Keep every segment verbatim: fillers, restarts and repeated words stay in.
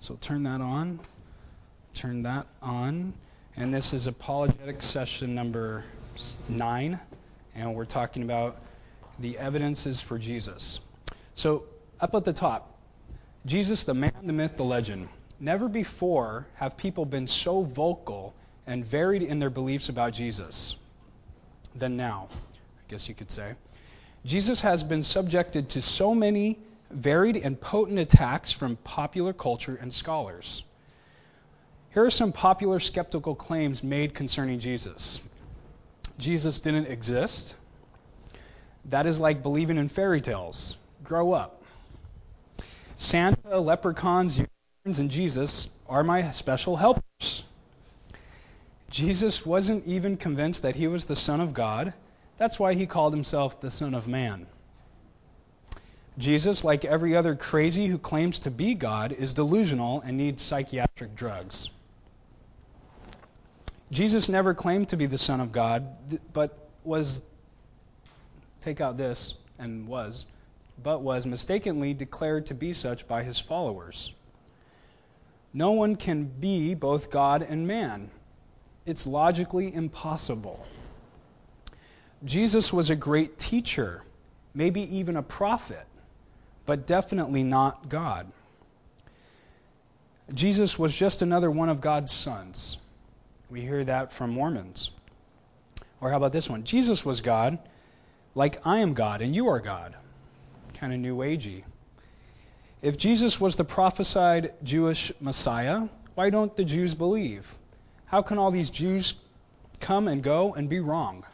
So turn that on. Turn that on. And this is apologetic session number nine. And we're talking about the evidences for Jesus. So up at the top, Jesus, the man, the myth, the legend. Never before have people been so vocal and varied in their beliefs about Jesus than now, I guess you could say. Jesus has been subjected to so many varied and potent attacks from popular culture and scholars. Here are some popular skeptical claims made concerning Jesus. Jesus didn't exist. That is like believing in fairy tales. Grow up. Santa, leprechauns, unicorns, and Jesus are my special helpers. Jesus wasn't even convinced that he was the Son of God. That's why he called himself the Son of Man. Jesus, like every other crazy who claims to be God, is delusional and needs psychiatric drugs. Jesus never claimed to be the Son of God, but was, take out this, and was, but was mistakenly declared to be such by his followers. No one can be both God and man. It's logically impossible. Jesus was a great teacher, maybe even a prophet, but definitely not God. Jesus was just another one of God's sons. We hear that from Mormons. Or how about this one? Jesus was God, like I am God and you are God. Kind of new agey. If Jesus was the prophesied Jewish Messiah, why don't the Jews believe? How can all these Jews come and go and be wrong?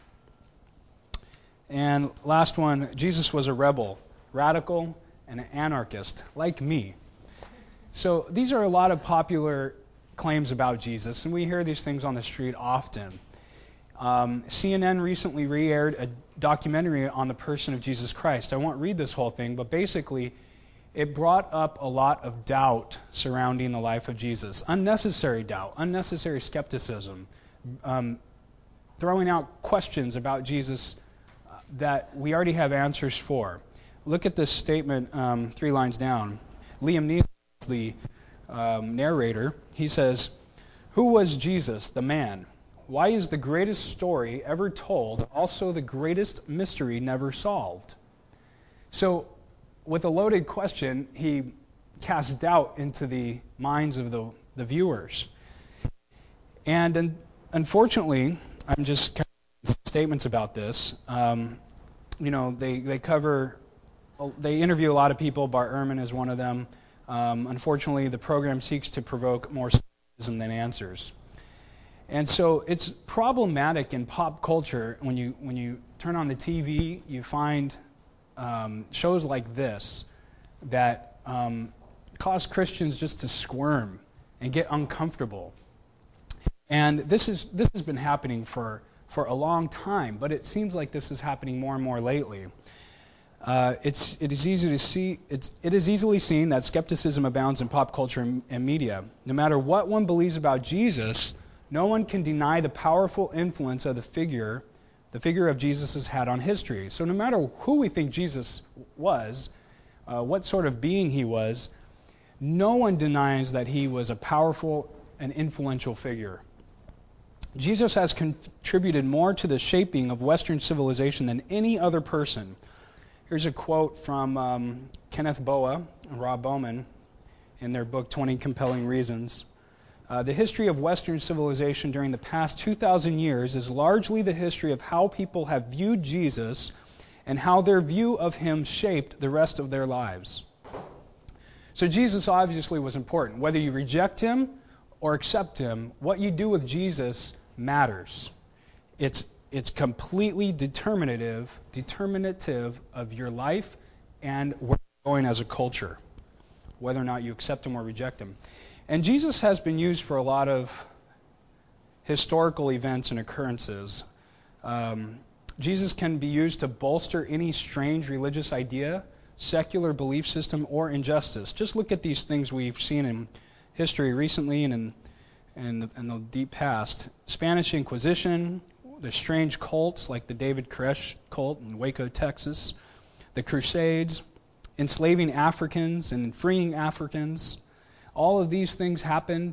And last one, Jesus was a rebel, radical, and an anarchist, like me. So these are a lot of popular claims about Jesus, and we hear these things on the street often. Um, C N N recently re-aired a documentary on the person of Jesus Christ. I won't read this whole thing, but basically it brought up a lot of doubt surrounding the life of Jesus. Unnecessary doubt, unnecessary skepticism, um, throwing out questions about Jesus that we already have answers for. Look at this statement um, three lines down. Liam Neeson is the um, narrator. He says, "Who was Jesus, the man? Why is the greatest story ever told also the greatest mystery never solved?" So, with a loaded question, he casts doubt into the minds of the, the viewers. And un- unfortunately, I'm just kind of statements about this. Um, you know, they, they cover, they interview a lot of people. Bart Ehrman is one of them. Um, unfortunately, the program seeks to provoke more skepticism than answers. And so it's problematic in pop culture when you when you turn on the T V, you find um, shows like this that um, cause Christians just to squirm and get uncomfortable. And this is this has been happening for, for a long time, but it seems like this is happening more and more lately. Uh, it's it is easy to see it's it is easily seen that skepticism abounds in pop culture and, and media. No matter what one believes about Jesus, no one can deny the powerful influence of the figure, the figure of Jesus has had on history. So no matter who we think Jesus was, uh, what sort of being he was, no one denies that he was a powerful and influential figure. Jesus has contributed more to the shaping of Western civilization than any other person. Here's a quote from um, Kenneth Boa and Rob Bowman in their book, twenty Compelling Reasons. Uh, the history of Western civilization during the past two thousand years is largely the history of how people have viewed Jesus and how their view of him shaped the rest of their lives. So Jesus obviously was important. Whether you reject him or accept him, what you do with Jesus matters. It's it's completely determinative, determinative of your life and where you're going as a culture, whether or not you accept him or reject him. And Jesus has been used for a lot of historical events and occurrences. Um, Jesus can be used to bolster any strange religious idea, secular belief system, or injustice. Just look at these things we've seen in history recently and in, in, the, in the deep past. Spanish Inquisition, the strange cults like the David Koresh cult in Waco, Texas, the Crusades, enslaving Africans and freeing Africans. All of these things happened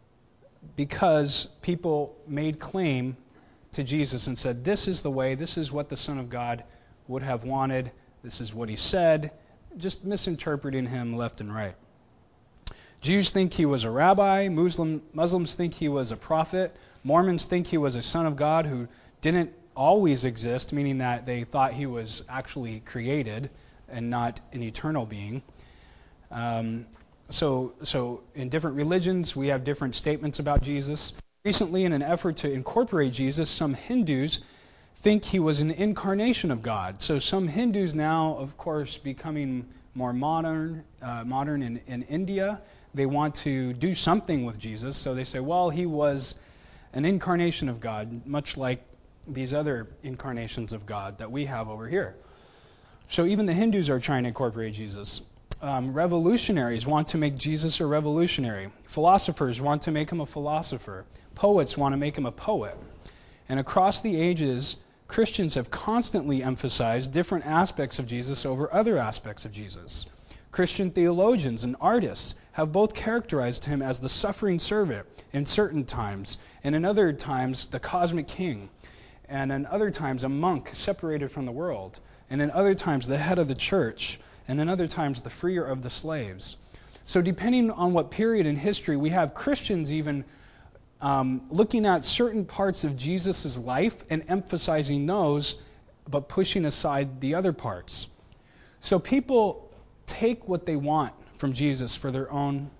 because people made claim to Jesus and said, this is the way, this is what the Son of God would have wanted, this is what he said, just misinterpreting him left and right. Jews think he was a rabbi, Muslim, Muslims think he was a prophet, Mormons think he was a son of God who didn't always exist, meaning that they thought he was actually created and not an eternal being. Um, so, so in different religions, we have different statements about Jesus. Recently, in an effort to incorporate Jesus, some Hindus think he was an incarnation of God. So some Hindus now, of course, becoming more modern, uh, modern in, in India, they want to do something with Jesus. So they say, well, he was an incarnation of God, much like these other incarnations of God that we have over here. So even the Hindus are trying to incorporate Jesus. Um, revolutionaries want to make Jesus a revolutionary. Philosophers want to make him a philosopher. Poets want to make him a poet. And across the ages, Christians have constantly emphasized different aspects of Jesus over other aspects of Jesus. Christian theologians and artists have both characterized him as the suffering servant in certain times, and in other times, the cosmic king, and in other times, a monk separated from the world, and in other times, the head of the church, and in other times, the freer of the slaves. So depending on what period in history, we have Christians even um, looking at certain parts of Jesus' life and emphasizing those, but pushing aside the other parts. So people take what they want from Jesus for their own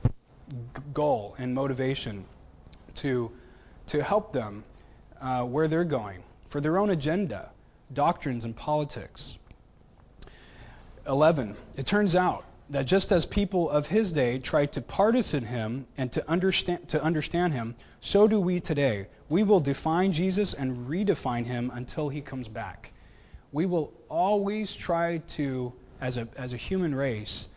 goal and motivation to, to help them uh, where they're going, for their own agenda, doctrines, and politics. eleven. It turns out that just as people of his day tried to partisan him and to understand, to understand him, so do we today. We will define Jesus and redefine him until he comes back. We will always try to, as a, as a human race,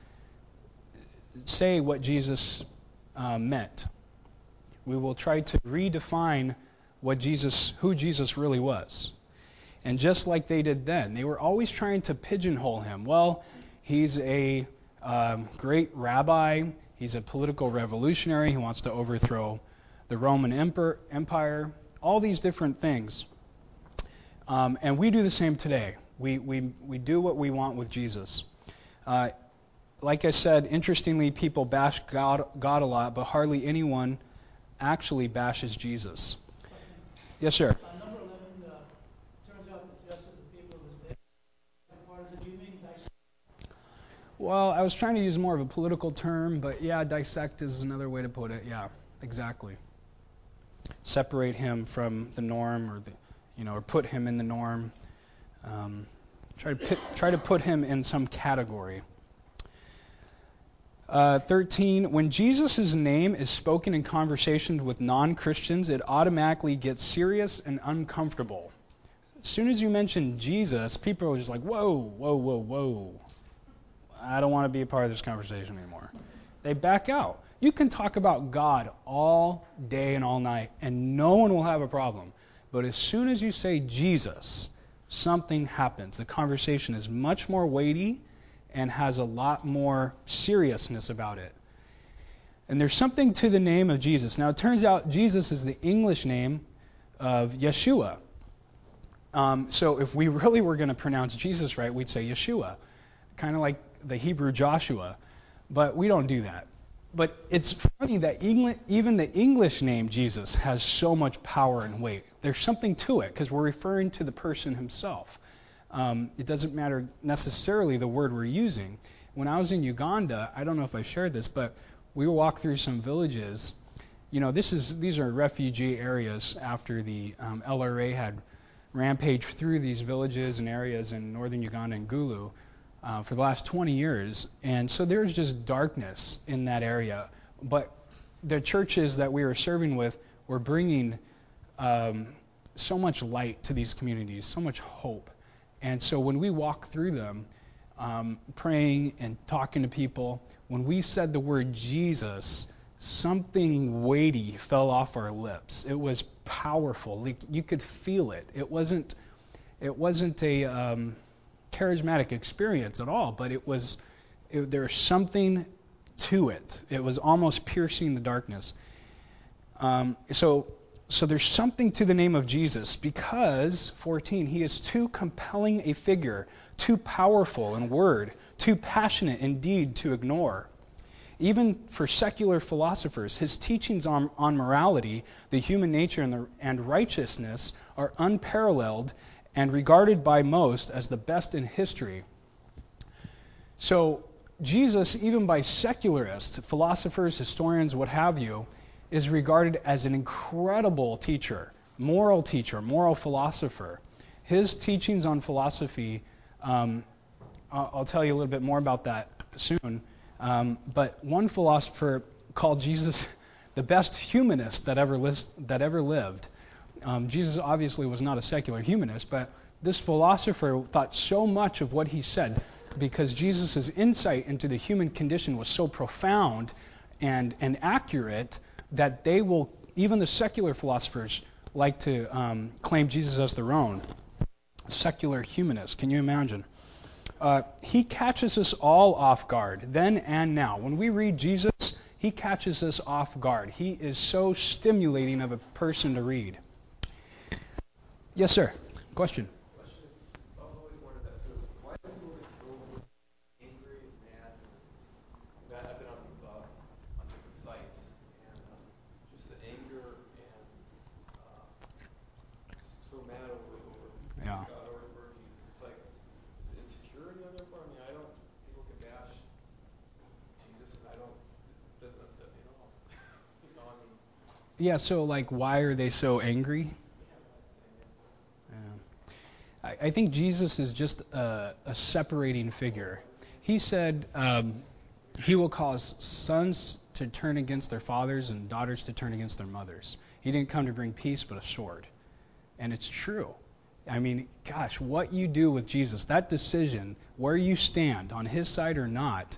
say what Jesus uh, meant. We will try to redefine what Jesus, who Jesus really was. And just like they did then, they were always trying to pigeonhole him. Well, he's a um, great rabbi. He's a political revolutionary. He wants to overthrow the Roman emperor, Empire. All these different things. Um, and we do the same today. We, we, we do what we want with Jesus. Uh, like I said, interestingly, people bash God, God a lot, but hardly anyone actually bashes Jesus. Yes, sir. On number eleven, uh, turns out that just as the people of his day parted, do you mean dissect? Well, I was trying to use more of a political term, but yeah, dissect is another way to put it. Yeah, exactly. Separate him from the norm, or the, you know, or put him in the norm. Um, try to pit, try to put him in some category. Uh, thirteen, when Jesus' name is spoken in conversations with non-Christians, it automatically gets serious and uncomfortable. As soon as you mention Jesus, people are just like, whoa, whoa, whoa, whoa. I don't want to be a part of this conversation anymore. They back out. You can talk about God all day and all night, and no one will have a problem. But as soon as you say Jesus, something happens. The conversation is much more weighty and has a lot more seriousness about it. And there's something to the name of Jesus. Now, it turns out Jesus is the English name of Yeshua. Um, so if we really were going to pronounce Jesus right, we'd say Yeshua, kind of like the Hebrew Joshua. But we don't do that. But it's funny that even the English name Jesus has so much power and weight. There's something to it because we're referring to the person himself. Um, it doesn't matter necessarily the word we're using. When I was in Uganda, I don't know if I shared this, but we walked through some villages. You know, this is these are refugee areas after the um, L R A had rampaged through these villages and areas in northern Uganda and Gulu uh, for the last twenty years. And so there's just darkness in that area. But the churches that we were serving with were bringing um, so much light to these communities, so much hope. And so when we walk through them, um, praying and talking to people, when we said the word Jesus, something weighty fell off our lips. It was powerful. Like, you could feel it. It wasn't, it wasn't a um, charismatic experience at all, but it was. It, there's something to it. It was almost piercing the darkness. Um, so, so there's something to the name of Jesus because, fourteen, he is too compelling a figure, too powerful in word, too passionate in deed to ignore. Even for secular philosophers, his teachings on, on morality, the human nature, and, the, and righteousness are unparalleled and regarded by most as the best in history. So Jesus, even by secularists, philosophers, historians, what have you, is regarded as an incredible teacher, moral teacher, moral philosopher. His teachings on philosophy, um, I'll, I'll tell you a little bit more about that soon. Um, but one philosopher called Jesus the best humanist that ever, list, that ever lived. Um, Jesus obviously was not a secular humanist, but this philosopher thought so much of what he said because Jesus' insight into the human condition was so profound and, and accurate that they will, even the secular philosophers, like to um, claim Jesus as their own. Secular humanist, can you imagine? Uh, he catches us all off guard, then and now. When we read Jesus, he catches us off guard. He is so stimulating of a person to read. Yes, sir. Question? Question is, I've always wondered that too. Why do people get so angry and mad? And I've been on, uh, on different sites, and uh, just the anger and uh, just so mad over over Yeah. God or, or Jesus. It's like, is it insecurity on their part? I mean, I don't. People can bash Jesus, and I don't. It doesn't upset me at all. You know, I mean. Yeah. So, like, why are they so angry? Yeah, yeah, Yeah. I, I think Jesus is just a, a separating figure. He said um, he will cause sons to turn against their fathers and daughters to turn against their mothers. He didn't come to bring peace, but a sword. And it's true. I mean, gosh, what you do with Jesus, that decision, where you stand, on his side or not,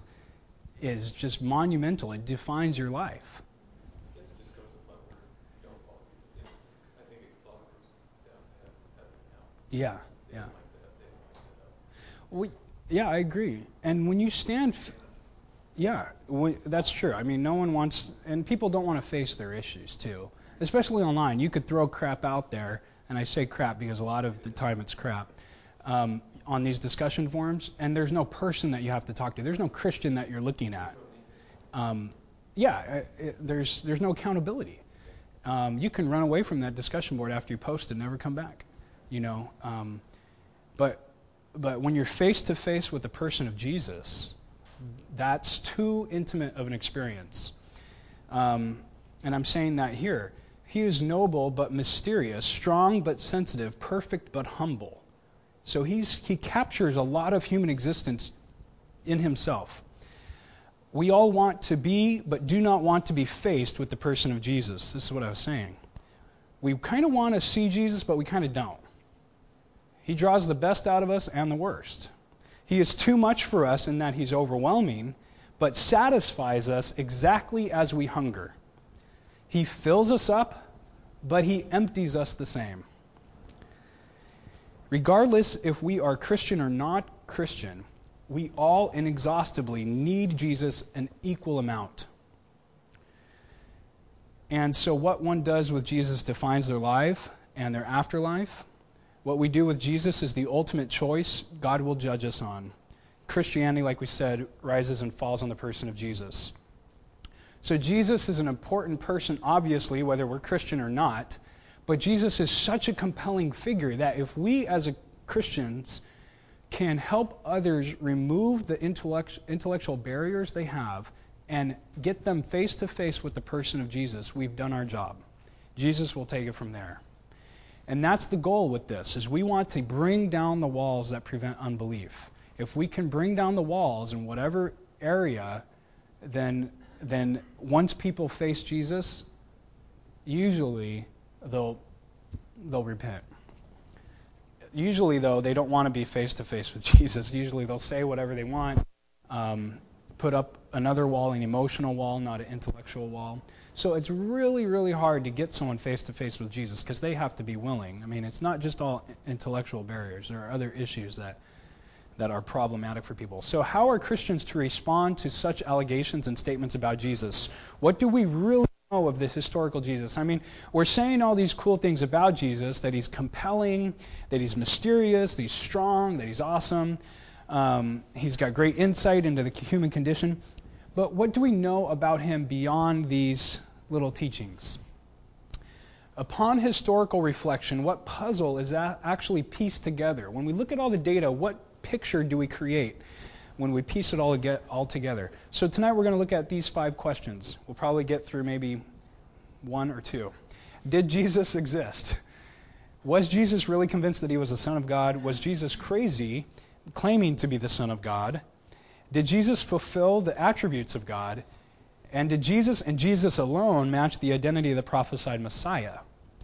is just monumental. It defines your life. I guess it just goes to the point where you don't follow Jesus. You know, I think a lot of groups down to heaven, heaven and hell. Yeah, They yeah. don't like that. They don't like that. We, yeah, I agree. And when you stand, f- yeah, we, that's true. I mean, no one wants, and people don't want to face their issues too, especially online. You could throw crap out there, and I say crap because a lot of the time it's crap, um, on these discussion forums, and there's no person that you have to talk to. There's no Christian that you're looking at. Um, yeah, it, there's there's no accountability. Um, you can run away from that discussion board after you post and never come back, you know. Um, but but when you're face to face with the person of Jesus, that's too intimate of an experience. Um, and I'm saying that here. He is noble but mysterious, strong but sensitive, perfect but humble. So he's he captures a lot of human existence in himself. We all want to be, but do not want to be faced with the person of Jesus. This is what I was saying. We kind of want to see Jesus, but we kind of don't. He draws the best out of us and the worst. He is too much for us in that he's overwhelming, but satisfies us exactly as we hunger. He fills us up, but he empties us the same. Regardless if we are Christian or not Christian, we all inexhaustibly need Jesus an equal amount. And so what one does with Jesus defines their life and their afterlife. What we do with Jesus is the ultimate choice God will judge us on. Christianity, like we said, rises and falls on the person of Jesus. So Jesus is an important person, obviously, whether we're Christian or not. But Jesus is such a compelling figure that if we as a Christians can help others remove the intellect, intellectual barriers they have and get them face to face with the person of Jesus, we've done our job. Jesus will take it from there. And that's the goal with this, is we want to bring down the walls that prevent unbelief. If we can bring down the walls in whatever area, then, then once people face Jesus, usually they'll, they'll repent. Usually, though, they don't want to be face-to-face with Jesus. Usually they'll say whatever they want, um, put up another wall, an emotional wall, not an intellectual wall. So it's really, really hard to get someone face-to-face with Jesus because they have to be willing. I mean, it's not just all intellectual barriers. There are other issues that that are problematic for people. So how are Christians to respond to such allegations and statements about Jesus? What do we really know of this historical Jesus? I mean, we're saying all these cool things about Jesus, that he's compelling, that he's mysterious, that he's strong, that he's awesome. Um, he's got great insight into the human condition. But what do we know about him beyond these little teachings? Upon historical reflection, what puzzle is that actually pieced together? When we look at all the data, what picture do we create when we piece it all, get, all together? So tonight we're going to look at these five questions. We'll probably get through maybe one or two. Did Jesus exist? Was Jesus really convinced that he was the Son of God? Was Jesus crazy, claiming to be the Son of God? Did Jesus fulfill the attributes of God? And did Jesus and Jesus alone match the identity of the prophesied Messiah?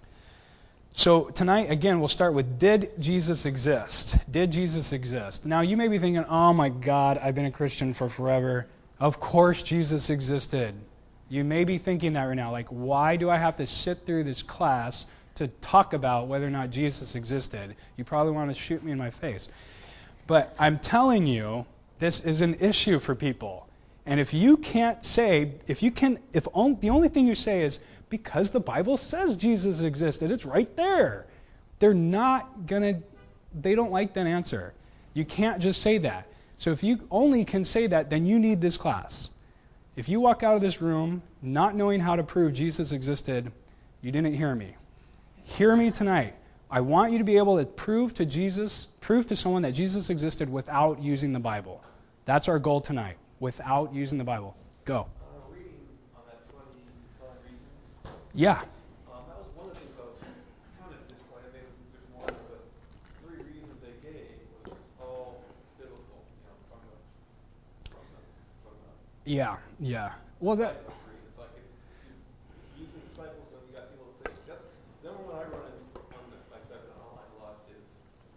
So tonight, again, we'll start with, did Jesus exist? Did Jesus exist? Now, you may be thinking, oh my God, I've been a Christian for forever. Of course Jesus existed. You may be thinking that right now. Like, why do I have to sit through this class to talk about whether or not Jesus existed? You probably want to shoot me in my face. But I'm telling you, this is an issue for people. And if you can't say, if you can, if on, the only thing you say is, because the Bible says Jesus existed, it's right there. They're not going to, they don't like that answer. You can't just say that. So if you only can say that, then you need this class. If you walk out of this room not knowing how to prove Jesus existed, you didn't hear me. Hear me tonight. I want you to be able to prove to Jesus, prove to someone that Jesus existed without using the Bible. That's our goal tonight. Without using the Bible. Go. Uh, reading on that twenty-five reasons, Yeah. um, that was one of the things I was kind of disappointed. Maybe there's more, but three reasons they gave was all biblical, you know, from the from the from the Yeah. Yeah. Well, that. disciple tree. It's like if, if you if he's the disciples, then you got people to think. That's the number one I run in on the, like I've been online a lot is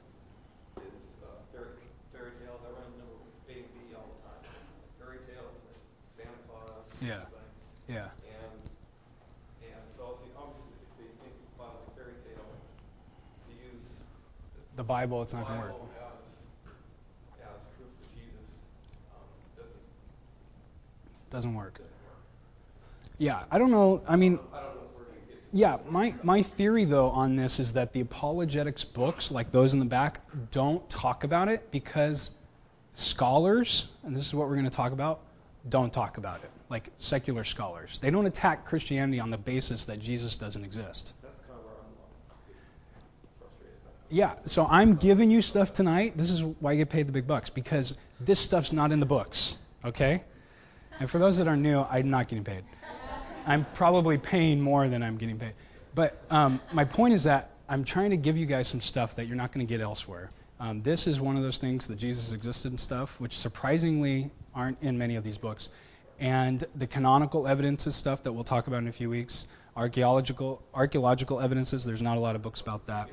is uh, fairy fairy tales. I run into number A and B all the time. Fairy tales and then Santa Claus and Yeah. thing. Yeah. And and so obviously, obviously if they think about it as a fairy tale, to use The Bible, it's the not going to work. Bible as as proof that Jesus um, doesn't Doesn't work. doesn't work. Yeah. I don't know. I mean, I don't know if we're going to get to yeah, my, my theory, though, on this is that the apologetics books, like those in the back, don't talk about it because scholars, and this is what we're going to talk about, don't talk about it. Like secular scholars. They don't attack Christianity on the basis that Jesus doesn't exist. So that's kind of where I'm getting frustrated. Is that Yeah, so I'm giving you stuff tonight. This is why I get paid the big bucks, because this stuff's not in the books, okay? And for those that are new, I'm not getting paid. I'm probably paying more than I'm getting paid. But um, my point is that I'm trying to give you guys some stuff that you're not going to get elsewhere. Um, this is one of those things, that Jesus existed and stuff, which surprisingly aren't in many of these books. And the canonical evidences stuff that we'll talk about in a few weeks, archaeological archaeological evidences, there's not a lot of books about that.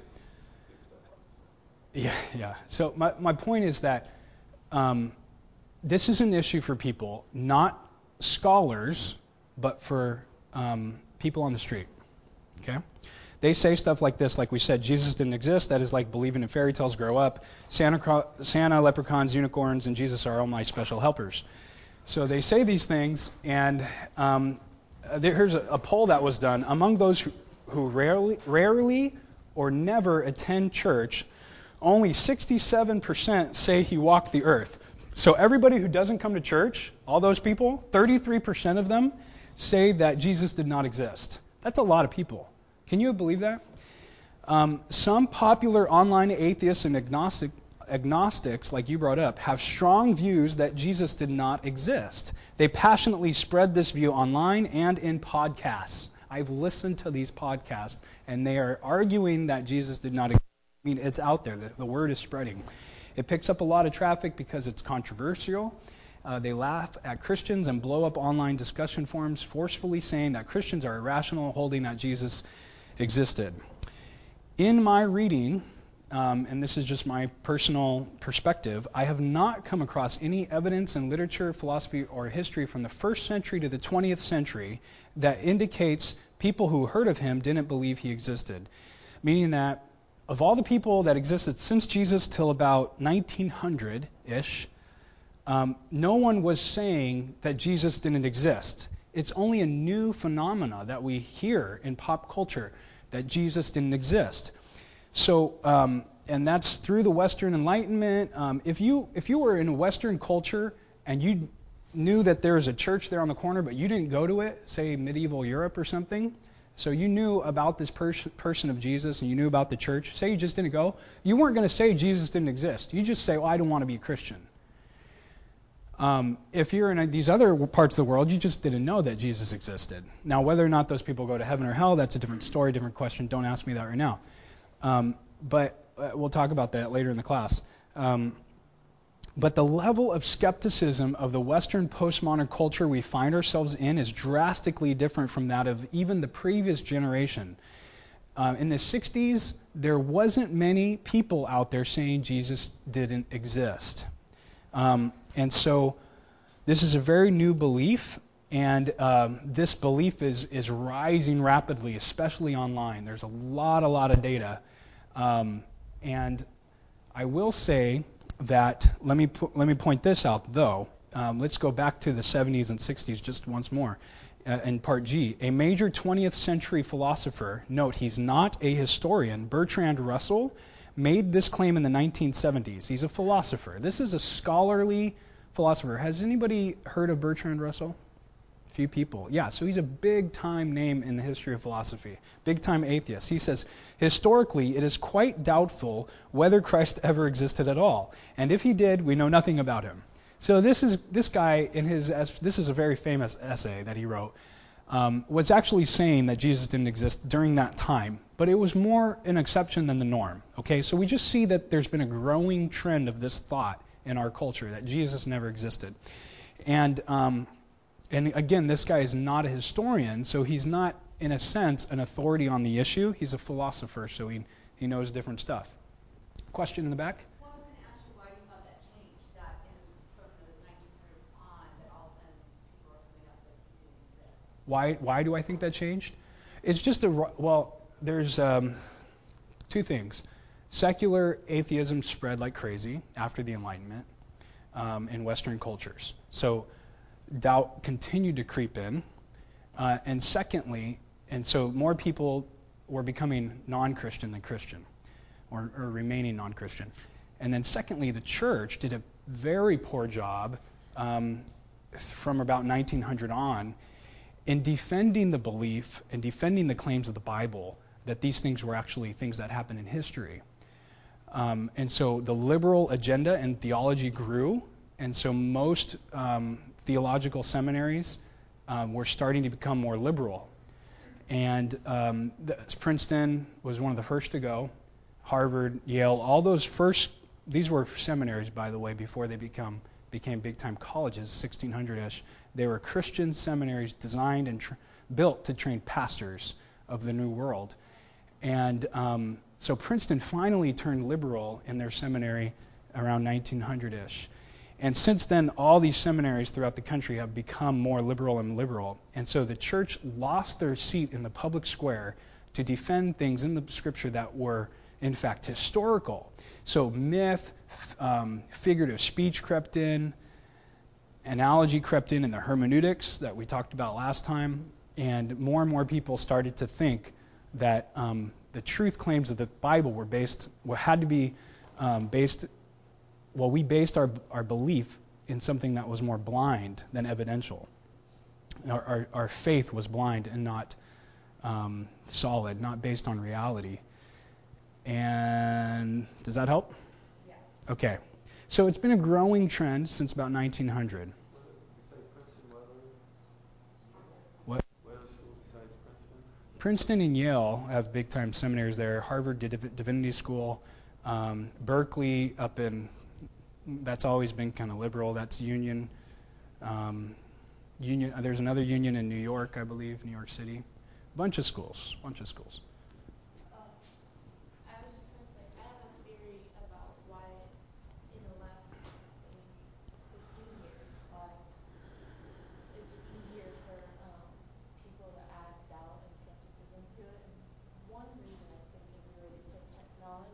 Yeah, yeah. So my, my point is that um, this is an issue for people, not scholars, but for um, people on the street. Okay? They say stuff like this, like we said, Jesus didn't exist. That is like believing in fairy tales, grow up. Santa, Santa, leprechauns, unicorns, and Jesus are all my special helpers. So they say these things, and um, there, here's a, a poll that was done. Among those who, who rarely, rarely or never attend church, only sixty-seven percent say he walked the earth. So everybody who doesn't come to church, all those people, thirty-three percent of them say that Jesus did not exist. That's a lot of people. Can you believe that? Um, some popular online atheists and agnostic, agnostics, like you brought up, have strong views that Jesus did not exist. They passionately spread this view online and in podcasts. I've listened to these podcasts, and they are arguing that Jesus did not exist. I mean, it's out there. The, the word is spreading. It picks up a lot of traffic because it's controversial. Uh, they laugh at Christians and blow up online discussion forums, forcefully saying that Christians are irrational, holding that Jesus existed. In my reading, um, and this is just my personal perspective, I have not come across any evidence in literature, philosophy, or history from the first century to the twentieth century that indicates people who heard of him didn't believe he existed. Meaning that of all the people that existed since Jesus till about nineteen hundred-ish, um, no one was saying that Jesus didn't exist. It's only a new phenomena that we hear in pop culture that Jesus didn't exist. So, um, and that's through the Western Enlightenment. Um, if you if you were in a Western culture and you knew that there was a church there on the corner, but you didn't go to it, say medieval Europe or something, so you knew about this pers- person of Jesus and you knew about the church, say you just didn't go, you weren't going to say Jesus didn't exist. You just say, well, I don't want to be a Christian. Um, if you're in a, these other parts of the world, you just didn't know that Jesus existed. Now, whether or not those people go to heaven or hell, that's a different story, different question. Don't ask me that right now. Um, but uh, we'll talk about that later in the class. Um, but the level of skepticism of the Western postmodern culture we find ourselves in is drastically different from that of even the previous generation. Uh, in the sixties, there wasn't many people out there saying Jesus didn't exist. Um, and so this is a very new belief, and um, this belief is, is rising rapidly, especially online. There's a lot, a lot of data. Um, and I will say that, let me, pu- let me point this out, though. Um, let's go back to the seventies and sixties just once more. Uh, in part G, a major twentieth century philosopher, note he's not a historian, Bertrand Russell, made this claim in the nineteen seventies. He's a philosopher. This is a scholarly philosopher. Has anybody heard of Bertrand Russell? A few people. Yeah, so he's a big-time name in the history of philosophy. Big-time atheist. He says, historically, it is quite doubtful whether Christ ever existed at all. And if he did, we know nothing about him. So this is this guy, in his this is a very famous essay that he wrote, um, was actually saying that Jesus didn't exist during that time, but it was more an exception than the norm. Okay, so we just see that there's been a growing trend of this thought in our culture that Jesus never existed, and um, and again, this guy is not a historian, so he's not, in a sense, an authority on the issue. He's a philosopher, so he he knows different stuff. Question in the back. Well, I was going to ask you why you thought that changed, that in from the nineteen hundreds on, that all of a sudden people are coming up that he didn't exist. Why why do I think that changed? It's just a, well, there's um, two things. Secular atheism spread like crazy after the Enlightenment um, in Western cultures. So doubt continued to creep in. Uh, and secondly, and so more people were becoming non-Christian than Christian, or, or remaining non-Christian. And then secondly, the church did a very poor job um, from about nineteen hundred on in defending the belief and defending the claims of the Bible that these things were actually things that happened in history. Um, and so the liberal agenda and theology grew, and so most um, theological seminaries um, were starting to become more liberal. And um, the, Princeton was one of the first to go, Harvard, Yale, all those first, these were seminaries, by the way, before they become became big-time colleges, sixteen hundred-ish. They were Christian seminaries designed and tr- built to train pastors of the New World. And um, so Princeton finally turned liberal in their seminary around nineteen hundred-ish. And since then, all these seminaries throughout the country have become more liberal and liberal. And so the church lost their seat in the public square to defend things in the Scripture that were, in fact, historical. So myth, um, figurative speech crept in, analogy crept in in the hermeneutics that we talked about last time, and more and more people started to think that um, the truth claims of the Bible were based, well, had to be um, based, well, we based our, our belief in something that was more blind than evidential. Our, our, our faith was blind and not um, solid, not based on reality. And does that help? Yes. Okay. So it's been a growing trend since about nineteen hundred. Was it besides Princeton, what other What? what other school besides Princeton? Princeton and Yale have big-time seminaries there. Harvard Div- Divinity School. Um, Berkeley up in, that's always been kind of liberal. That's Union. Um, Union. uh, There's another Union in New York, I believe, New York City. Bunch of schools. Bunch of schools. Um, I was just gonna say, I have a theory about why in the last maybe fifteen years, why it's easier for um, people to add doubt and skepticism to it. And one reason I think is related to technology.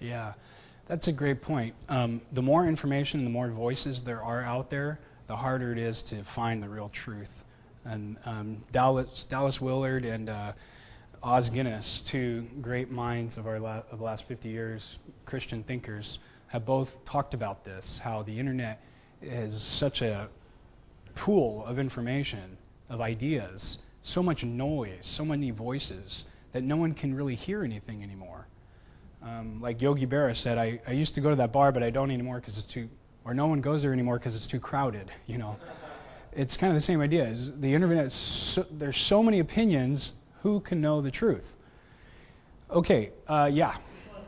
Yeah, that's a great point. Um, the more information and the more voices there are out there, the harder it is to find the real truth. And um, Dallas, Dallas Willard and uh, Os Guinness, two great minds of our la- of the last fifty years, Christian thinkers, have both talked about this, how the internet is such a pool of information, of ideas, so much noise, so many voices, that no one can really hear anything anymore. Um, like Yogi Berra said, I, I used to go to that bar, but I don't anymore because it's too, or no one goes there anymore because it's too crowded, you know. It's kind of the same idea. Is the internet, so, there's so many opinions, who can know the truth? Okay, uh, yeah. Just wanted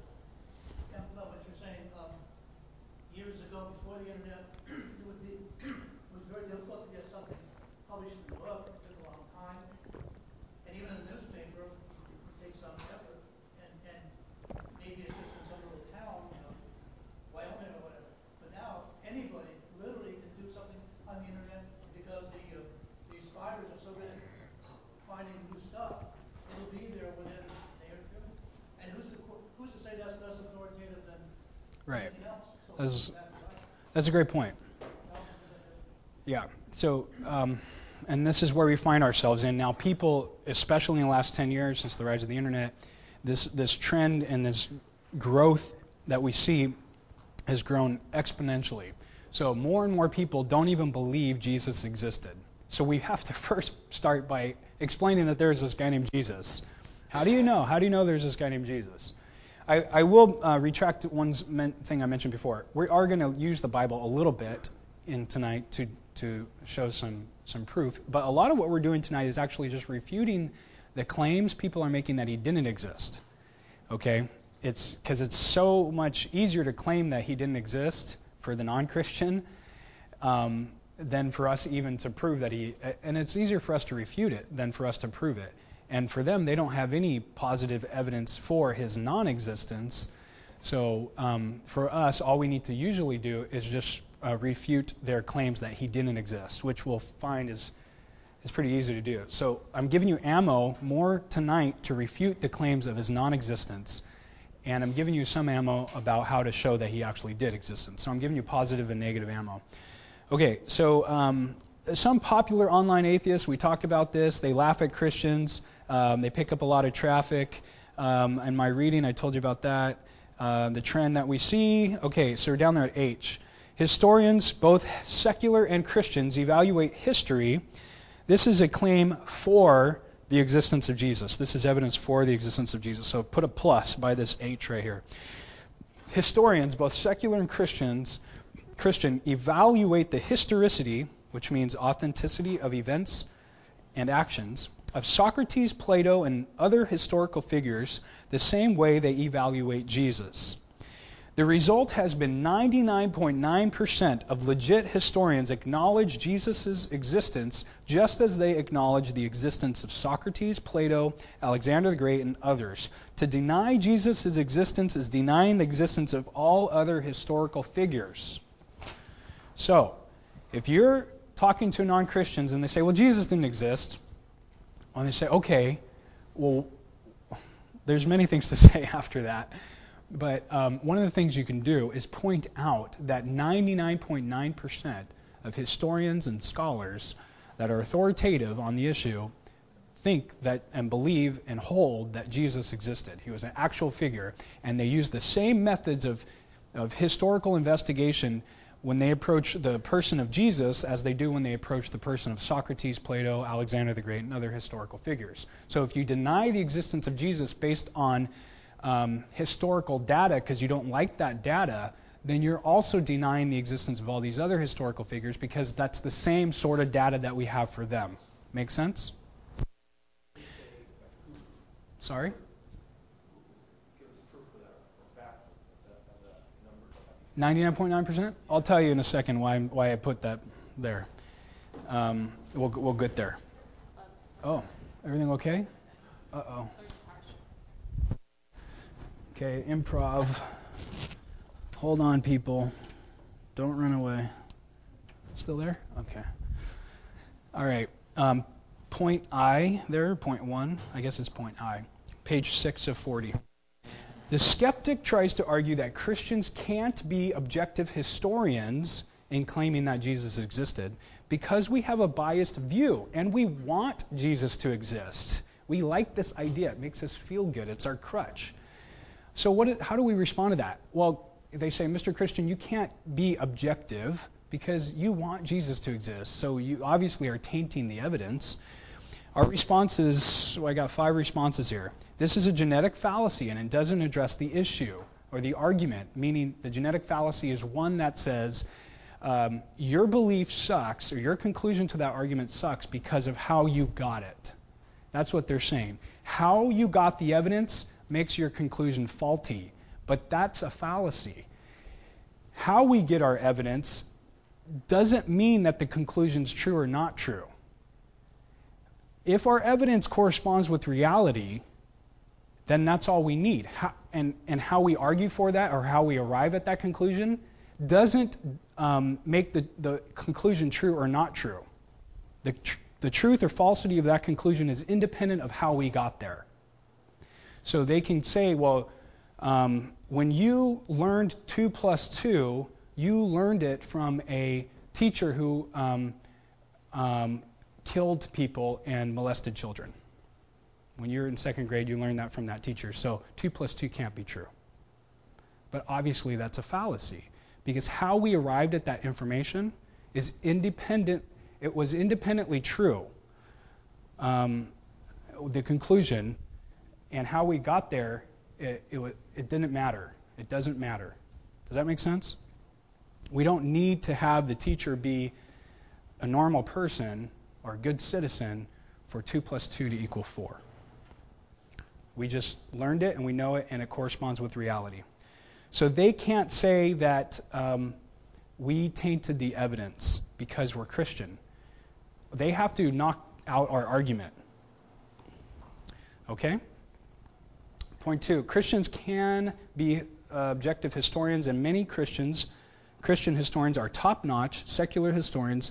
to amplify what you're saying. Um, years ago, before the internet, it would be it was very difficult to get something published in a book. It took a long time, and even in a newspaper, it would take some effort. And and maybe it's just in some little town, you know, Wyoming or whatever. But now anybody literally can do something on the internet, and because the uh, these spiders are so good at finding new stuff, it'll be there within a day or two. And who's to qu- who's to say that's less authoritative than Right. anything else? So That's, exactly right. that's a great point. Thousand percent different. Yeah. So, um, and this is where we find ourselves in now. People, especially in the last ten years since the rise of the internet, this this trend and this growth that we see has grown exponentially. So more and more people don't even believe Jesus existed. So we have to first start by explaining that there's this guy named Jesus. How do you know? How do you know there's this guy named Jesus? I, I will uh, retract one thing I mentioned before. We are going to use the Bible a little bit in tonight to to show some some proof. But a lot of what we're doing tonight is actually just refuting the claims people are making that he didn't exist. Okay? It's because it's so much easier to claim that he didn't exist for the non-Christian um, than for us even to prove that he, and it's easier for us to refute it than for us to prove it. And for them, they don't have any positive evidence for his non-existence. So um, for us, all we need to usually do is just uh, refute their claims that he didn't exist, which we'll find is is pretty easy to do. So I'm giving you ammo more tonight to refute the claims of his non-existence, and I'm giving you some ammo about how to show that he actually did exist. So I'm giving you positive and negative ammo. Okay, so um, some popular online atheists, we talk about this, they laugh at Christians, um, they pick up a lot of traffic. Um, in my reading, I told you about that. Uh, the trend that we see, okay, so we're down there at H. Historians, both secular and Christians, evaluate history. This is a claim for the existence of Jesus. This is evidence for the existence of Jesus. So put a plus by this H right here. Historians, both secular and Christians, Christian, evaluate the historicity, which means authenticity of events and actions, of Socrates, Plato, and other historical figures the same way they evaluate Jesus. The result has been ninety-nine point nine percent of legit historians acknowledge Jesus' existence just as they acknowledge the existence of Socrates, Plato, Alexander the Great, and others. To deny Jesus' existence is denying the existence of all other historical figures. So, if you're talking to non-Christians and they say, well, Jesus didn't exist, and they say, okay, well, there's many things to say after that. But um, one of the things you can do is point out that ninety-nine point nine percent of historians and scholars that are authoritative on the issue think that and believe and hold that Jesus existed. He was an actual figure, and they use the same methods of, of historical investigation when they approach the person of Jesus as they do when they approach the person of Socrates, Plato, Alexander the Great, and other historical figures. So if you deny the existence of Jesus based on Um, historical data because you don't like that data, then you're also denying the existence of all these other historical figures because that's the same sort of data that we have for them. Make sense? Sorry? Give us proof of that, or facts of that, of that number. ninety-nine point nine percent? I'll tell you in a second why, why I put that there. Um, we'll, we'll get there. Oh, everything okay? Uh-oh. Okay, improv. Hold on, people. Don't run away. Still there? Okay. All right. Um, point I there, point one. I guess it's point I. Page six of forty. The skeptic tries to argue that Christians can't be objective historians in claiming that Jesus existed because we have a biased view and we want Jesus to exist. We like this idea. It makes us feel good. It's our crutch. So what? How do we respond to that? Well, they say, Mister Christian, you can't be objective because you want Jesus to exist. So you obviously are tainting the evidence. Our response is, well, I got five responses here. This is a genetic fallacy, and it doesn't address the issue or the argument, meaning the genetic fallacy is one that says um, your belief sucks, or your conclusion to that argument sucks because of how you got it. That's what they're saying. How you got the evidence makes your conclusion faulty, but that's a fallacy. How we get our evidence doesn't mean that the conclusion's true or not true. If our evidence corresponds with reality, then that's all we need. How, and, and how we argue for that or how we arrive at that conclusion doesn't um, make the, the conclusion true or not true. The, tr- the truth or falsity of that conclusion is independent of how we got there. So they can say, well, um, when you learned two plus two, you learned it from a teacher who um, um, killed people and molested children. When you're in second grade, you learned that from that teacher. So two plus two can't be true. But obviously that's a fallacy because how we arrived at that information is independent. It was independently true. Um, the conclusion and how we got there, it, it, it didn't matter. It doesn't matter. Does that make sense? We don't need to have the teacher be a normal person or a good citizen for two plus two to equal four. We just learned it and we know it and it corresponds with reality. So they can't say that um, we tainted the evidence because we're Christian. They have to knock out our argument. Okay? Point two, Christians can be uh, objective historians, and many Christians, Christian historians are top-notch. Secular historians,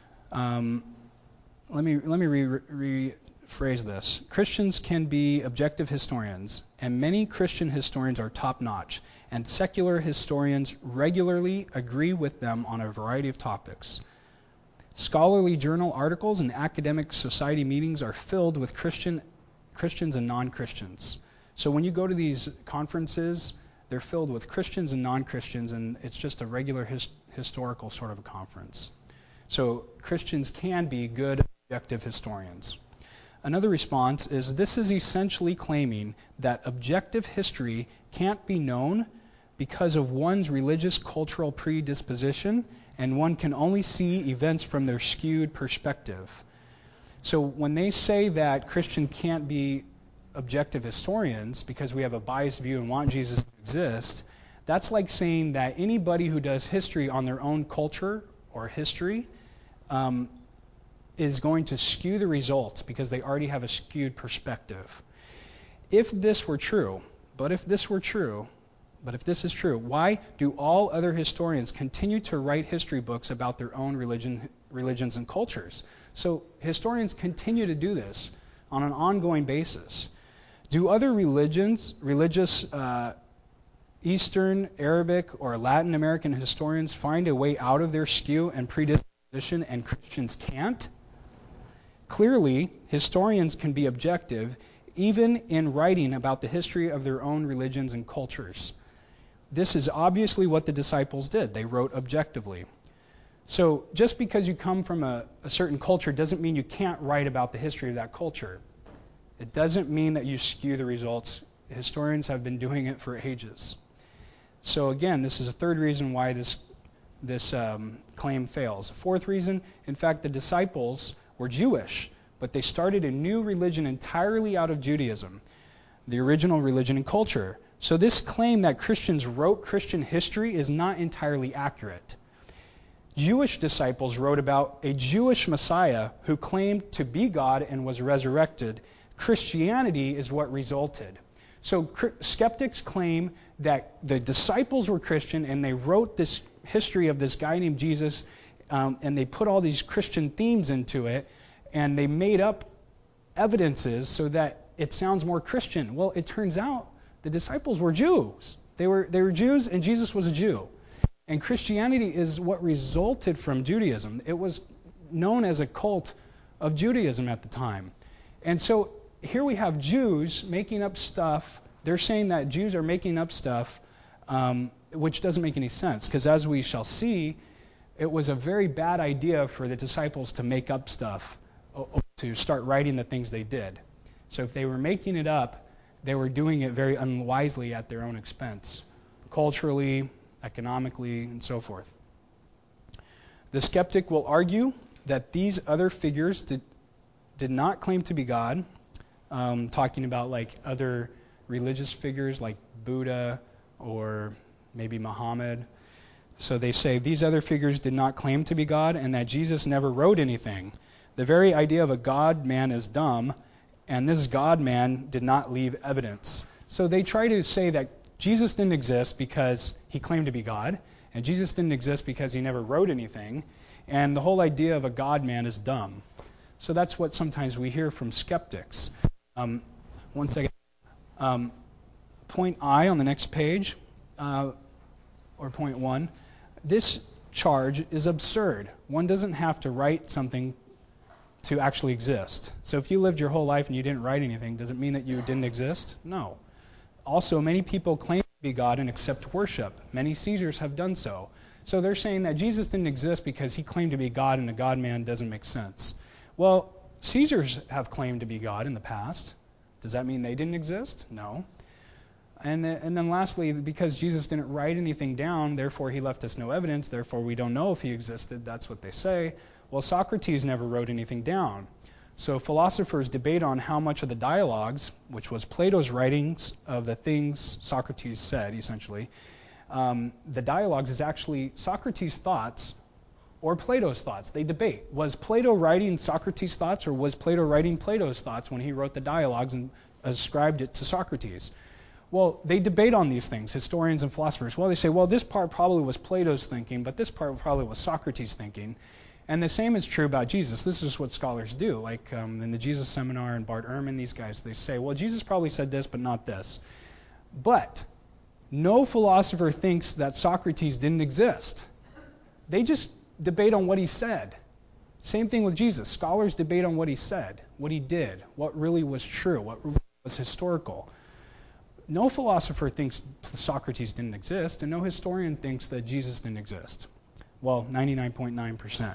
um, let me let me re- rephrase this. Christians can be objective historians, and many Christian historians are top-notch, and secular historians regularly agree with them on a variety of topics. Scholarly journal articles and academic society meetings are filled with Christian Christians and non-Christians. So when you go to these conferences, they're filled with Christians and non-Christians, and it's just a regular his, historical sort of a conference. So Christians can be good objective historians. Another response is this is essentially claiming that objective history can't be known because of one's religious cultural predisposition, and one can only see events from their skewed perspective. So when they say that Christians can't be objective historians because we have a biased view and want Jesus to exist, that's like saying that anybody who does history on their own culture or history um, is going to skew the results because they already have a skewed perspective. If this were true, but if this were true, but if this is true, why do all other historians continue to write history books about their own religion, religions and cultures? So historians continue to do this on an ongoing basis. Do other religions, religious uh, Eastern, Arabic, or Latin American historians find a way out of their skew and predisposition and Christians can't? Clearly, historians can be objective even in writing about the history of their own religions and cultures. This is obviously what the disciples did. They wrote objectively. So just because you come from a, a certain culture doesn't mean you can't write about the history of that culture. It doesn't mean that you skew the results. Historians have been doing it for ages. So again, this is a third reason why this, this um, claim fails. Fourth reason, in fact, the disciples were Jewish, but they started a new religion entirely out of Judaism, the original religion and culture. So this claim that Christians wrote Christian history is not entirely accurate. Jewish disciples wrote about a Jewish Messiah who claimed to be God and was resurrected. Christianity is what resulted. So skeptics claim that the disciples were Christian and they wrote this history of this guy named Jesus, um, and they put all these Christian themes into it, and they made up evidences so that it sounds more Christian. Well, it turns out The disciples were Jews. They were, they were Jews, and Jesus was a Jew. And Christianity is what resulted from Judaism. It was known as a cult of Judaism at the time. And so here we have Jews making up stuff. They're saying that Jews are making up stuff, um, which doesn't make any sense, because as we shall see, it was a very bad idea for the disciples to make up stuff, to start writing the things they did. So if they were making it up, they were doing it very unwisely at their own expense, culturally, economically, and so forth. The skeptic will argue that these other figures did, did not claim to be God, um, talking about like other religious figures like Buddha or maybe Muhammad. So they say these other figures did not claim to be God and that Jesus never wrote anything. The very idea of a God-man is dumb, and this God-man did not leave evidence. So they try to say that Jesus didn't exist because he claimed to be God, and Jesus didn't exist because he never wrote anything, and the whole idea of a God-man is dumb. So that's what sometimes we hear from skeptics. Um, one second. Um, point I on the next page, uh, or point one. This charge is absurd. One doesn't have to write something to actually exist. So if you lived your whole life and you didn't write anything, does it mean that you didn't exist? No. Also, many people claim to be God and accept worship. Many Caesars have done so. So they're saying that Jesus didn't exist because he claimed to be God and a God-man doesn't make sense. Well, Caesars have claimed to be God in the past. Does that mean they didn't exist? No. And then, and then lastly, because Jesus didn't write anything down, therefore he left us no evidence, therefore we don't know if he existed. That's what they say. Well, Socrates never wrote anything down. So philosophers debate on how much of the dialogues, which was Plato's writings of the things Socrates said, essentially, um, the dialogues is actually Socrates' thoughts or Plato's thoughts. They debate. Was Plato writing Socrates' thoughts, or was Plato writing Plato's thoughts when he wrote the dialogues and ascribed it to Socrates? Well, they debate on these things, historians and philosophers. Well, they say, well, this part probably was Plato's thinking, but this part probably was Socrates' thinking. And the same is true about Jesus. This is what scholars do. Like um, in the Jesus Seminar and Bart Ehrman, these guys, they say, well, Jesus probably said this, but not this. But no philosopher thinks that Socrates didn't exist. They just debate on what he said. Same thing with Jesus. Scholars debate on what he said, what he did, what really was true, what was historical. No philosopher thinks Socrates didn't exist, and no historian thinks that Jesus didn't exist. Well, ninety-nine point nine percent.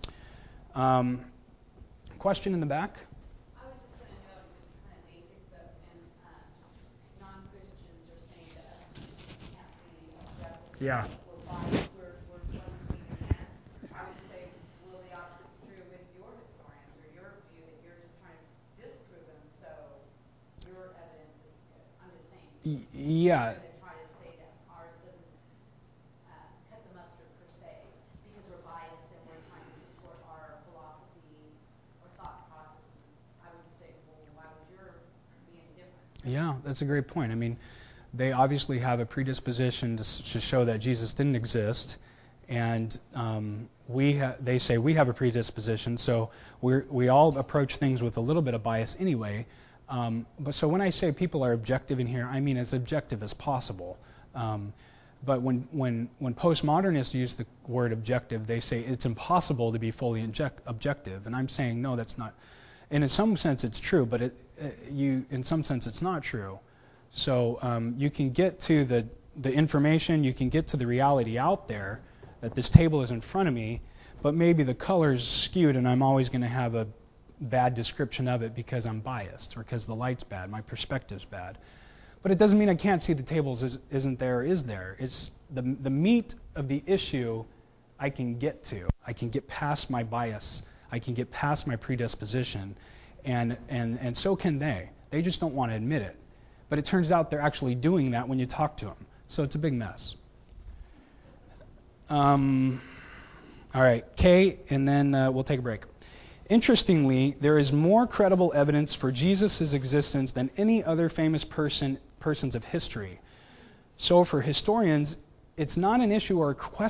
Um, question in the back? I was just going to note, it's kind of basic, but when um, non-Christians are saying that us Christians can't be objective, Yeah. that we're biased, we're, we're trying to speak in hand, I would just say, well, the opposite's true with your historians or your view, that you're just trying to disprove them, so your evidence isn't good. I'm just saying. Y- yeah. To try to say that ours doesn't uh, cut the mustard per se, because we're biased and we're trying to support our philosophy or thought processes. I would just say, well, why would your be any different? Yeah, that's a great point. I mean, they obviously have a predisposition to, to show that Jesus didn't exist, and um, we ha- they say we have a predisposition, so we we all approach things with a little bit of bias anyway. Um, but so when I say people are objective in here, I mean as objective as possible. Um, but when, when, when postmodernists use the word objective, they say it's impossible to be fully inject- objective. And I'm saying, no, that's not. And in some sense it's true, but it, uh, you, in some sense it's not true. So um, you can get to the, the information, you can get to the reality out there, that this table is in front of me, but maybe the color's skewed and I'm always going to have a bad description of it because I'm biased or because the light's bad, my perspective's bad. But it doesn't mean I can't see the tables is, isn't there or is there. It's the, the meat of the issue I can get to. I can get past my bias. I can get past my predisposition. And, and, and so can they. They just don't want to admit it. But it turns out they're actually doing that when you talk to them. So it's a big mess. Um, all right, K, and then uh, we'll take a break. Interestingly, there is more credible evidence for Jesus' existence than any other famous person persons of history. So for historians, it's not an issue or a question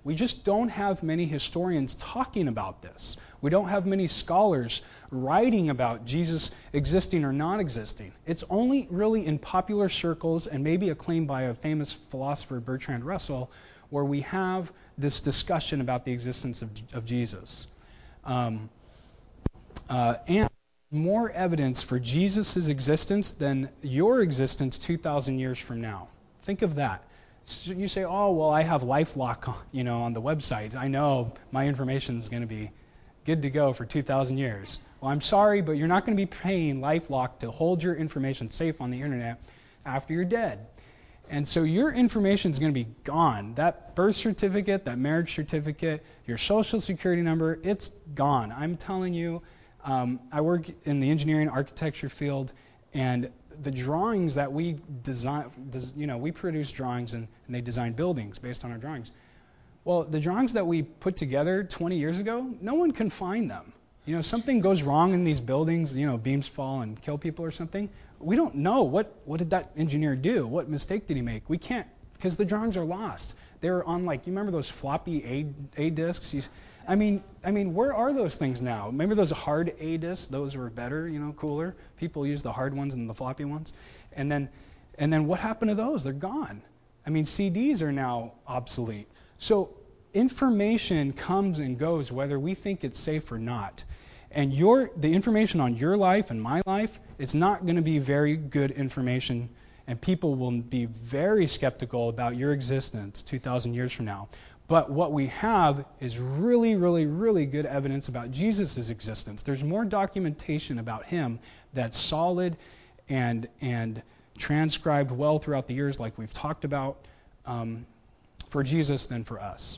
We just don't have many historians talking about this. We don't have many scholars writing about Jesus existing or not existing. It's only really in popular circles and maybe a claim by a famous philosopher, Bertrand Russell, where we have this discussion about the existence of, of Jesus. Um, uh, and more evidence for Jesus' existence than your existence two thousand years from now. Think of that. So you say, oh, well, I have LifeLock, you know, on the website. I know my information is going to be good to go for two thousand years. Well, I'm sorry, but you're not going to be paying LifeLock to hold your information safe on the internet after you're dead. And so your information is going to be gone. That birth certificate, that marriage certificate, your social security number, it's gone. I'm telling you, um, I work in the engineering architecture field, and the drawings that we design, you know, we produce drawings and, and they design buildings based on our drawings. Well, the drawings that we put together twenty years ago, no one can find them. You know, something goes wrong in these buildings, you know, beams fall and kill people or something. We don't know what, what did that engineer do? What mistake did he make? We can't, because the drawings are lost. They're on, like, you remember those floppy A, A discs? You, I mean, I mean, where are those things now? Remember those hard A discs? Those were better, you know, cooler. People use the hard ones and the floppy ones. And then, and then what happened to those? They're gone. I mean, C Ds are now obsolete. So information comes and goes whether we think it's safe or not. And your the information on your life and my life, it's not going to be very good information, and people will be very skeptical about your existence two thousand years from now. But what we have is really, really, really good evidence about Jesus' existence. There's more documentation about him that's solid and, and transcribed well throughout the years, like we've talked about, um, for Jesus than for us.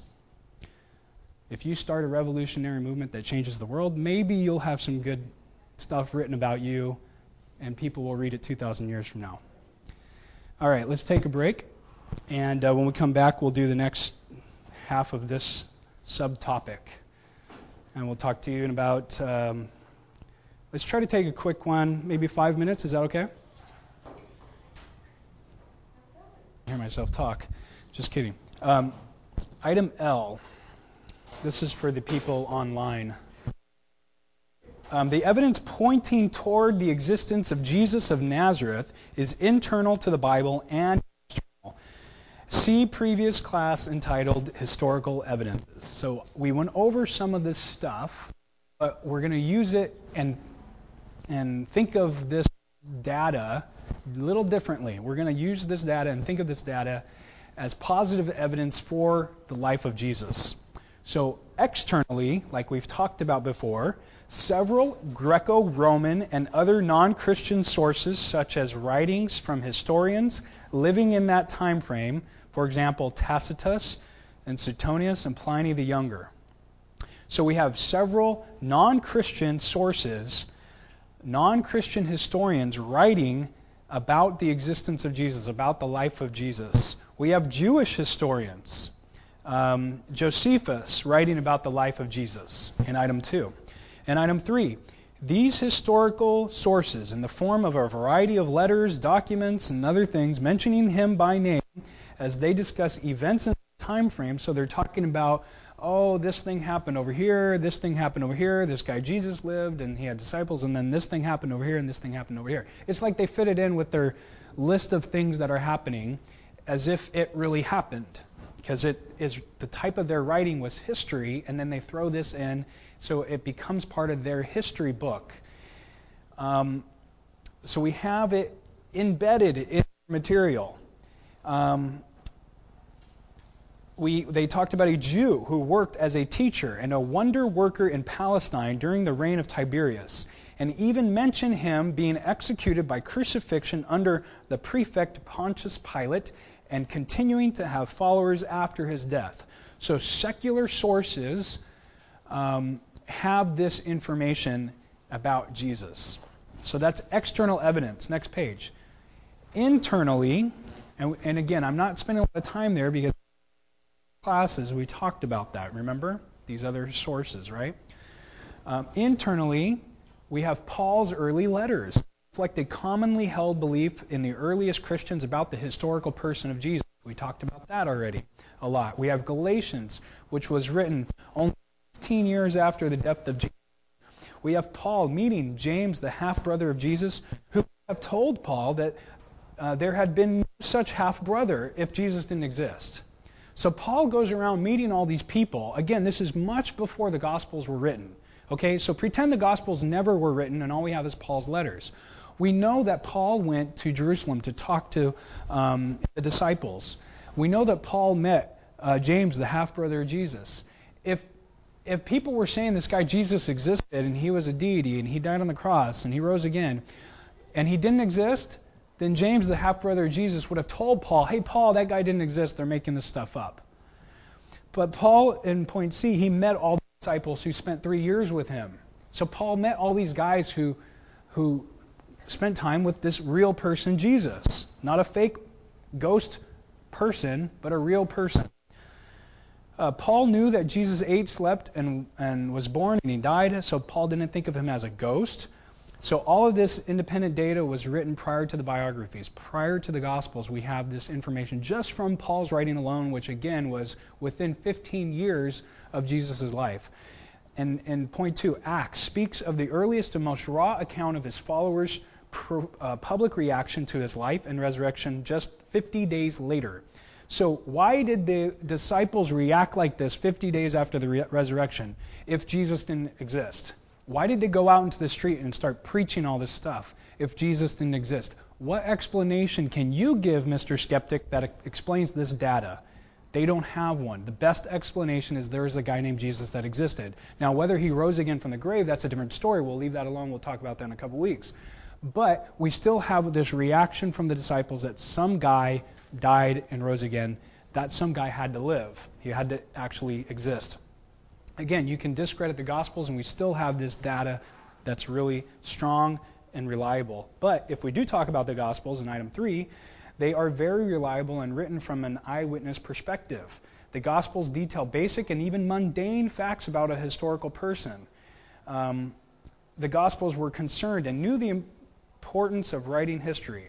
If you start a revolutionary movement that changes the world, maybe you'll have some good stuff written about you, and people will read it two thousand years from now. All right, let's take a break. And uh, when we come back, we'll do the next half of this subtopic. And we'll talk to you in about, um, let's try to take a quick one, maybe five minutes. Is that okay? I hear myself talk. Just kidding. Um, item L. This is for the people online. Um, the evidence pointing toward the existence of Jesus of Nazareth is internal to the Bible and external. See previous class entitled Historical Evidences. So we went over some of this stuff, but we're going to use it and, and think of this data a little differently. We're going to use this data and think of this data as positive evidence for the life of Jesus. So externally, like we've talked about before, several Greco-Roman and other non-Christian sources, such as writings from historians living in that time frame, for example, Tacitus and Suetonius and Pliny the Younger. So we have several non-Christian sources, non-Christian historians writing about the existence of Jesus, about the life of Jesus. We have Jewish historians. Um, Josephus writing about the life of Jesus in item two. And item three, these historical sources in the form of a variety of letters, documents, and other things mentioning him by name as they discuss events in the time frame. So they're talking about, oh, this thing happened over here, this thing happened over here, this guy Jesus lived and he had disciples, and then this thing happened over here and this thing happened over here. It's like they fit it in with their list of things that are happening as if it really happened. Because it is the type of their writing was history, and then they throw this in, so it becomes part of their history book. Um, so we have it embedded in material. Um, we they talked about a Jew who worked as a teacher and a wonder worker in Palestine during the reign of Tiberius, and even mention him being executed by crucifixion under the prefect Pontius Pilate, and continuing to have followers after his death. So secular sources um, have this information about Jesus. So that's external evidence. Next page. Internally, and, and again, I'm not spending a lot of time there because classes we talked about that, remember? These other sources, right? Um, internally, we have Paul's early letters. Reflect a commonly held belief in the earliest Christians about the historical person of Jesus. We talked about that already a lot. We have Galatians, which was written only fifteen years after the death of Jesus. We have Paul meeting James, the half-brother of Jesus, who have told Paul that uh, there had been no such half-brother if Jesus didn't exist. So Paul goes around meeting all these people. Again, this is much before the Gospels were written. Okay, so pretend the Gospels never were written and all we have is Paul's letters. We know that Paul went to Jerusalem to talk to um, the disciples. We know that Paul met uh, James, the half-brother of Jesus. If if people were saying this guy Jesus existed and he was a deity and he died on the cross and he rose again and he didn't exist, then James, the half-brother of Jesus, would have told Paul, hey, Paul, that guy didn't exist. They're making this stuff up. But Paul, in point C, he met all the disciples who spent three years with him. So Paul met all these guys who who spent time with this real person, Jesus. Not a fake ghost person, but a real person. Uh, Paul knew that Jesus ate, slept, and, and was born, and he died, so Paul didn't think of him as a ghost. So all of this independent data was written prior to the biographies. Prior to the Gospels, we have this information just from Paul's writing alone, which again was within fifteen years of Jesus' life. And, and point two, Acts speaks of the earliest and most raw account of his followers' pro, uh, public reaction to his life and resurrection just fifty days later. So why did the disciples react like this fifty days after the re- resurrection if Jesus didn't exist? Why did they go out into the street and start preaching all this stuff if Jesus didn't exist? What explanation can you give, Mister Skeptic, that explains this data? They don't have one. The best explanation is there is a guy named Jesus that existed. Now, whether he rose again from the grave, that's a different story. We'll leave that alone. We'll talk about that in a couple weeks. But we still have this reaction from the disciples that some guy died and rose again. That some guy had to live. He had to actually exist. Again, you can discredit the Gospels, and we still have this data that's really strong and reliable. But if we do talk about the Gospels in item three, they are very reliable and written from an eyewitness perspective. The Gospels detail basic and even mundane facts about a historical person. Um, the Gospels were concerned and knew the importance of writing history.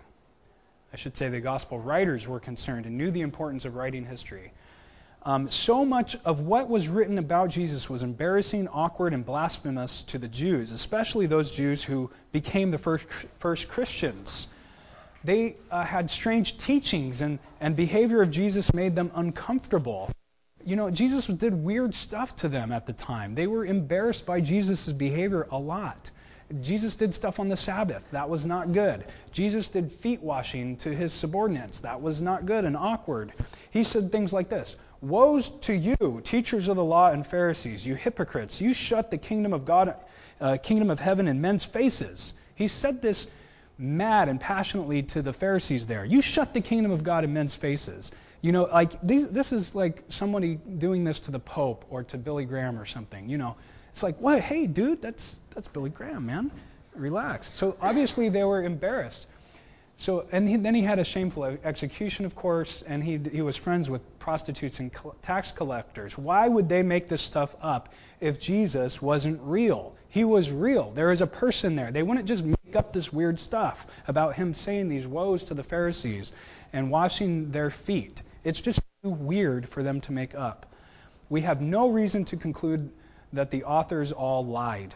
I should say the Gospel writers were concerned and knew the importance of writing history. Um, so much of what was written about Jesus was embarrassing, awkward, and blasphemous to the Jews, especially those Jews who became the first, first Christians. They uh, had strange teachings, and, and behavior of Jesus made them uncomfortable. You know, Jesus did weird stuff to them at the time. They were embarrassed by Jesus' behavior a lot. Jesus did stuff on the Sabbath. That was not good. Jesus did feet washing to his subordinates. That was not good and awkward. He said things like this: "Woes to you, teachers of the law and Pharisees, you hypocrites! You shut the kingdom of God, uh, kingdom of heaven in men's faces." He said this mad and passionately to the Pharisees there. You shut the kingdom of God in men's faces. You know, like these, this is like somebody doing this to the Pope or to Billy Graham or something. You know, it's like, what? Hey, dude, that's that's Billy Graham, man. Relax. So obviously they were embarrassed. So and he, then he had a shameful execution, of course, and he he was friends with prostitutes and tax collectors. Why would they make this stuff up if Jesus wasn't real? He was real. There is a person there. They wouldn't just make up this weird stuff about him saying these woes to the Pharisees and washing their feet. It's just too weird for them to make up. We have no reason to conclude that the authors all lied.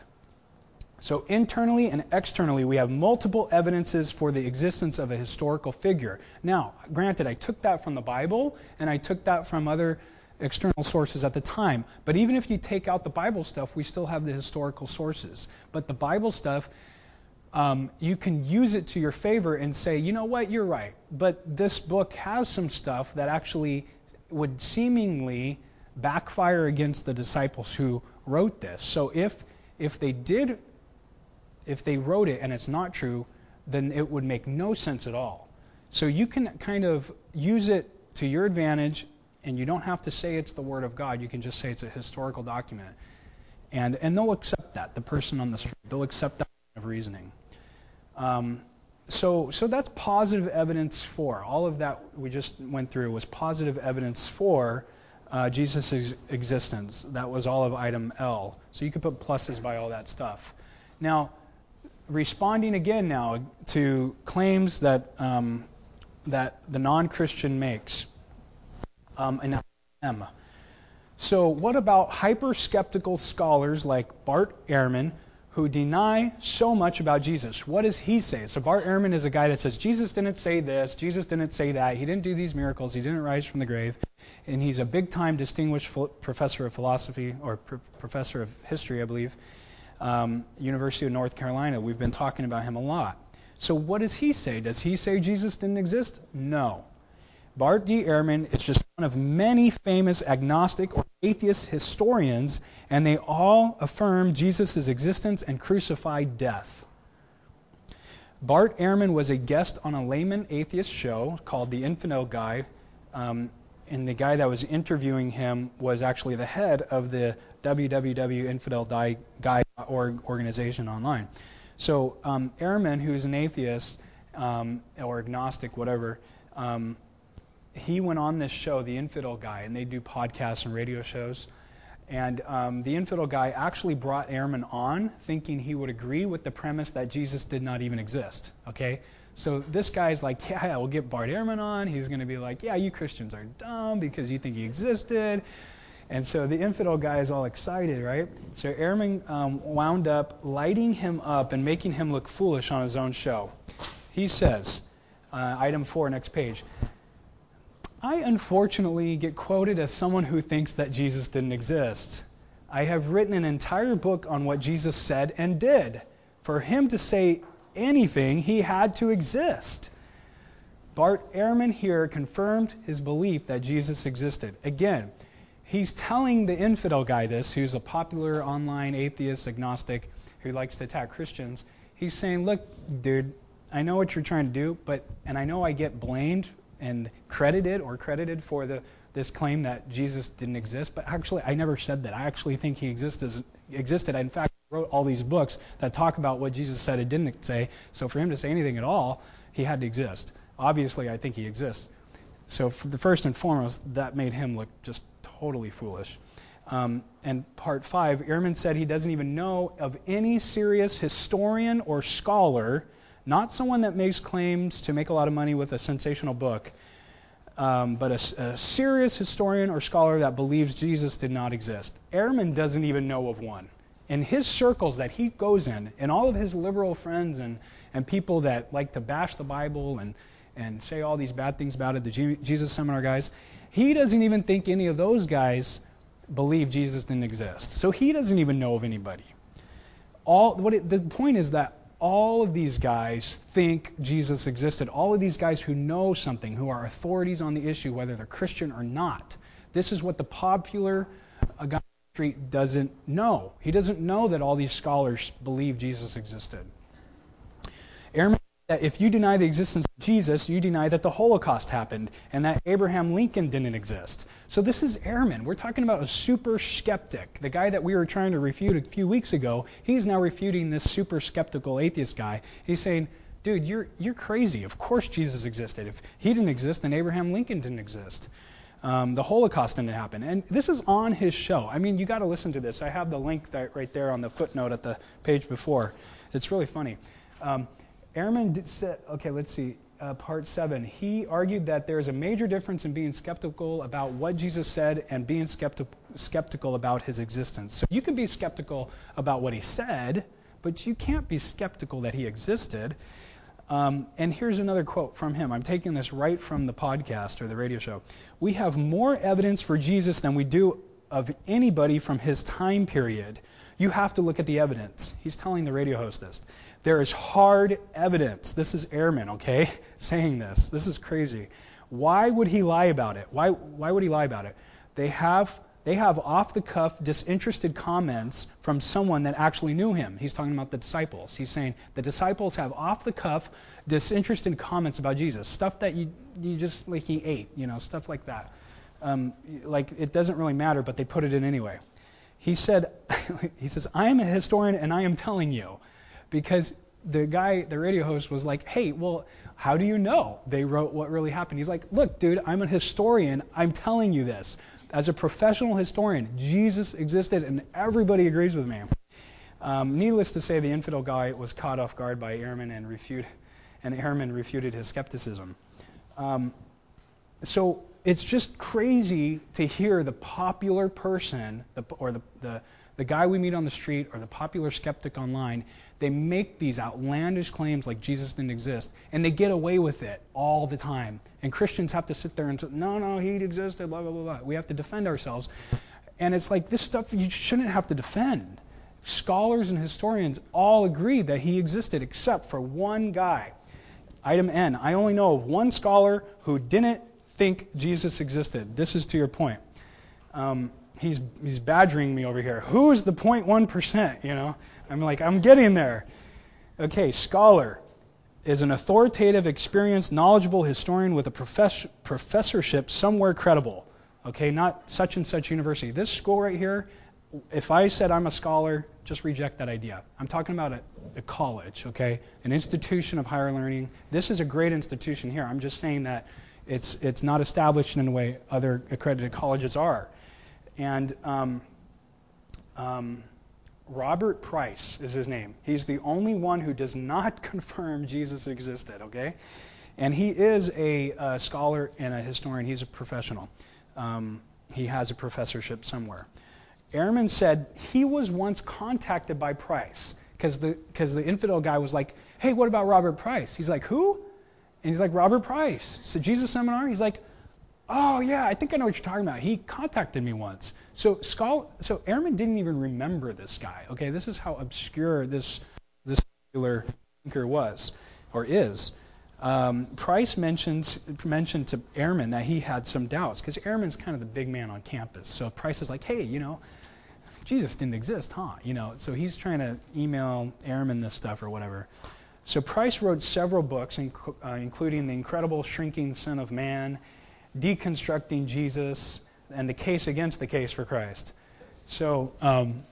So internally and externally, we have multiple evidences for the existence of a historical figure. Now, granted, I took that from the Bible, and I took that from other external sources at the time. But even if you take out the Bible stuff, we still have the historical sources. But the Bible stuff, um, you can use it to your favor and say, you know what, you're right. But this book has some stuff that actually would seemingly backfire against the disciples who wrote this. So if if they did If they wrote it and it's not true, then it would make no sense at all. So you can kind of use it to your advantage, and you don't have to say it's the Word of God. You can just say it's a historical document. And and they'll accept that, the person on the street. They'll accept that kind of reasoning. Um, so, so that's positive evidence for. All of that we just went through was positive evidence for uh, Jesus' existence. That was all of item L. So you could put pluses by all that stuff. Now, responding again now to claims that um, that the non-Christian makes. um, an M. So what about hyper-skeptical scholars like Bart Ehrman, who deny so much about Jesus? What does he say? So Bart Ehrman is a guy that says, Jesus didn't say this, Jesus didn't say that, he didn't do these miracles, he didn't rise from the grave, and he's a big-time distinguished ph- professor of philosophy, or pr- professor of history, I believe, um, University of North Carolina. We've been talking about him a lot. So what does he say? Does he say Jesus didn't exist? No. Bart D. Ehrman is just one of many famous agnostic or atheist historians, and they all affirm Jesus' existence and crucified death. Bart Ehrman was a guest on a layman atheist show called The Infidel Guy, um, and the guy that was interviewing him was actually the head of the w w w dot infidel guy dot org organization online. So um, Ehrman, who's an atheist um, or agnostic, whatever, um, he went on this show, The Infidel Guy, and they do podcasts and radio shows. And um, The Infidel Guy actually brought Ehrman on thinking he would agree with the premise that Jesus did not even exist. Okay? So this guy's like, yeah, we'll get Bart Ehrman on. He's going to be like, yeah, you Christians are dumb because you think he existed. And so the Infidel Guy is all excited, right? So Ehrman um, wound up lighting him up and making him look foolish on his own show. He says, uh, item four, next page, I unfortunately get quoted as someone who thinks that Jesus didn't exist. I have written an entire book on what Jesus said and did. For him to say anything, he had to exist. Bart Ehrman here confirmed his belief that Jesus existed. Again, he's telling the Infidel Guy this, who's a popular online atheist, agnostic, who likes to attack Christians. He's saying, look, dude, I know what you're trying to do, but and I know I get blamed and credited or credited for the this claim that Jesus didn't exist, but actually I never said that. I actually think he existed. existed. I, in fact, wrote all these books that talk about what Jesus said and didn't say, so for him to say anything at all, he had to exist. Obviously, I think he exists. So for the first and foremost, that made him look just totally foolish. Um, and part five, Ehrman said he doesn't even know of any serious historian or scholar, not someone that makes claims to make a lot of money with a sensational book, um, but a, a serious historian or scholar that believes Jesus did not exist. Ehrman doesn't even know of one. In his circles that he goes in, and all of his liberal friends and, and people that like to bash the Bible and, and say all these bad things about it, the G- Jesus Seminar guys, he doesn't even think any of those guys believe Jesus didn't exist. So he doesn't even know of anybody. All what it, the point is that all of these guys think Jesus existed. All of these guys who know something, who are authorities on the issue, whether they're Christian or not. This is what the popular uh, guy on the street doesn't know. He doesn't know that all these scholars believe Jesus existed. Ehrman said that if you deny the existence of Jesus, you deny that the Holocaust happened and that Abraham Lincoln didn't exist. So this is Ehrman. We're talking about a super skeptic. The guy that we were trying to refute a few weeks ago, he's now refuting this super skeptical atheist guy. He's saying, dude, you're you're crazy. Of course Jesus existed. If he didn't exist, then Abraham Lincoln didn't exist. Um, the Holocaust didn't happen. And this is on his show. I mean, you got to listen to this. I have the link that right there on the footnote at the page before. It's really funny. Um, Ehrman did say, okay, let's see, uh, part seven. He argued that there is a major difference in being skeptical about what Jesus said and being skepti- skeptical about his existence. So you can be skeptical about what he said, but you can't be skeptical that he existed. Um, and here's another quote from him. I'm taking this right from the podcast or the radio show. We have more evidence for Jesus than we do of anybody from his time period. You have to look at the evidence. He's telling the radio host this. There is hard evidence. This is Ehrman, okay, saying this. This is crazy. Why would he lie about it? Why why would he lie about it? They have they have off-the-cuff, disinterested comments from someone that actually knew him. He's talking about the disciples. He's saying the disciples have off-the-cuff, disinterested comments about Jesus, stuff that you you just like he ate, you know, stuff like that. Um, like it doesn't really matter, but they put it in anyway. He said, he says, I am a historian and I am telling you. Because the guy, the radio host was like, hey, well, how do you know they wrote what really happened? He's like, look, dude, I'm a historian. I'm telling you this. As a professional historian, Jesus existed and everybody agrees with me. Um, needless to say, the Infidel Guy was caught off guard by Ehrman and, refute, and Ehrman refuted his skepticism. Um, so it's just crazy to hear the popular person, the, or the, the, the guy we meet on the street, or the popular skeptic online, they make these outlandish claims like Jesus didn't exist, and they get away with it all the time. And Christians have to sit there and say, no, no, he existed, blah, blah, blah, blah. We have to defend ourselves. And it's like, this stuff you shouldn't have to defend. Scholars and historians all agree that he existed, except for one guy. Item N, I only know of one scholar who didn't think Jesus existed. This is to your point. Um, he's he's badgering me over here. Who is the zero point one percent, you know? I'm like, I'm getting there. Okay, scholar is an authoritative, experienced, knowledgeable historian with a profess- professorship somewhere credible. Okay, not such and such university. This school right here, if I said I'm a scholar, just reject that idea. I'm talking about a, a college, okay? An institution of higher learning. This is a great institution here. I'm just saying that it's it's not established in a way other accredited colleges are. And um, um, Robert Price is his name. He's the only one who does not confirm Jesus existed, okay? And he is a, a scholar and a historian. He's a professional. Um, he has a professorship somewhere. Ehrman said he was once contacted by Price because the, because the infidel guy was like, hey, what about Robert Price? He's like, who? And he's like, Robert Price. So Jesus Seminar? He's like, oh, yeah, I think I know what you're talking about. He contacted me once. So Scholar, so Ehrman didn't even remember this guy. Okay, this is how obscure this this particular thinker was or is. Um, Price mentions mentioned to Ehrman that he had some doubts because Ehrman's kind of the big man on campus. So Price is like, hey, you know, Jesus didn't exist, huh? You know, so he's trying to email Ehrman this stuff or whatever. So Price wrote several books, inc- uh, including The Incredible Shrinking Son of Man, Deconstructing Jesus, and The Case Against the Case for Christ. So, um,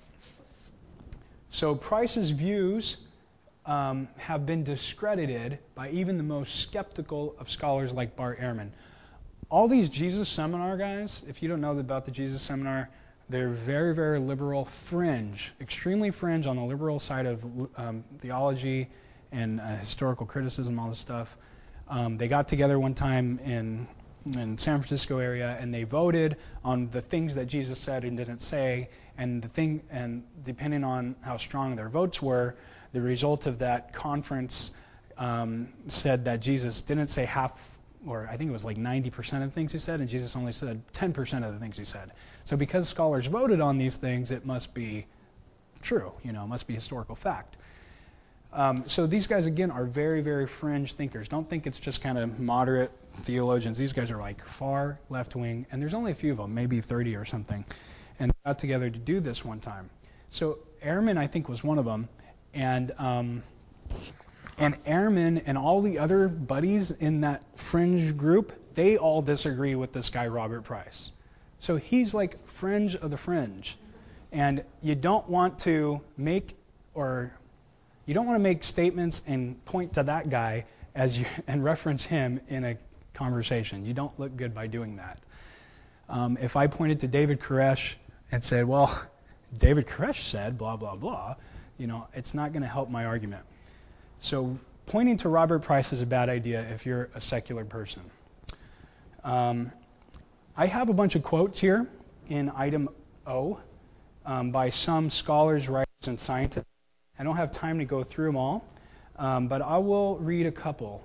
so Price's views um, have been discredited by even the most skeptical of scholars like Bart Ehrman. All these Jesus Seminar guys, if you don't know about the Jesus Seminar, they're very, very liberal, fringe, extremely fringe on the liberal side of um, theology and uh, historical criticism, all this stuff. Um, they got together one time in in San Francisco area, and they voted on the things that Jesus said and didn't say, and the thing, and depending on how strong their votes were, the result of that conference um, said that Jesus didn't say half, or I think it was like ninety percent of the things he said, and Jesus only said ten percent of the things he said. So because scholars voted on these things, it must be true, you know, it must be historical fact. Um, so these guys, again, are very, very fringe thinkers. Don't think it's just kind of moderate theologians. These guys are like far left-wing, and there's only a few of them, maybe thirty or something, and they got together to do this one time. So Ehrman, I think, was one of them, and um, and Ehrman and all the other buddies in that fringe group, they all disagree with this guy, Robert Price. So he's like fringe of the fringe, and you don't want to make or You don't want to make statements and point to that guy as you and reference him in a conversation. You don't look good by doing that. Um, if I pointed to David Koresh and said, well, David Koresh said blah, blah, blah, you know, it's not going to help my argument. So pointing to Robert Price is a bad idea if you're a secular person. Um, I have a bunch of quotes here in item O um, by some scholars, writers, and scientists. I don't have time to go through them all, um, but I will read a couple.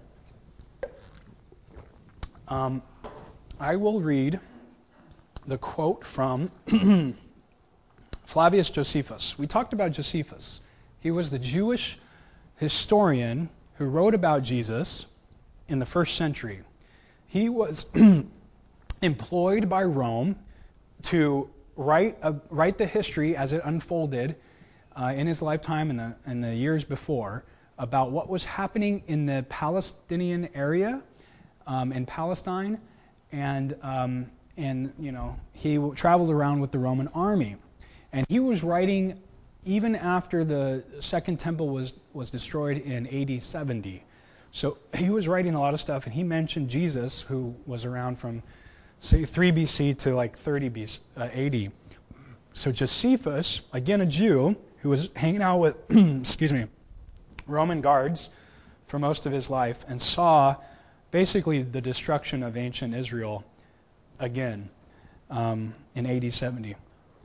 Um, I will read the quote from Flavius Josephus. We talked about Josephus. He was the Jewish historian who wrote about Jesus in the first century. He was employed by Rome to write, a, write the history as it unfolded Uh, in his lifetime and the, and the years before about what was happening in the Palestinian area um, in Palestine, and um, and you know he w- traveled around with the Roman army, and he was writing even after the Second Temple was was destroyed in A D seventy. So he was writing a lot of stuff, and he mentioned Jesus, who was around from say three B C to like thirty B C, uh, A D. So Josephus, again a Jew, who was hanging out with, excuse me, Roman guards for most of his life and saw basically the destruction of ancient Israel again um, in A D seventy.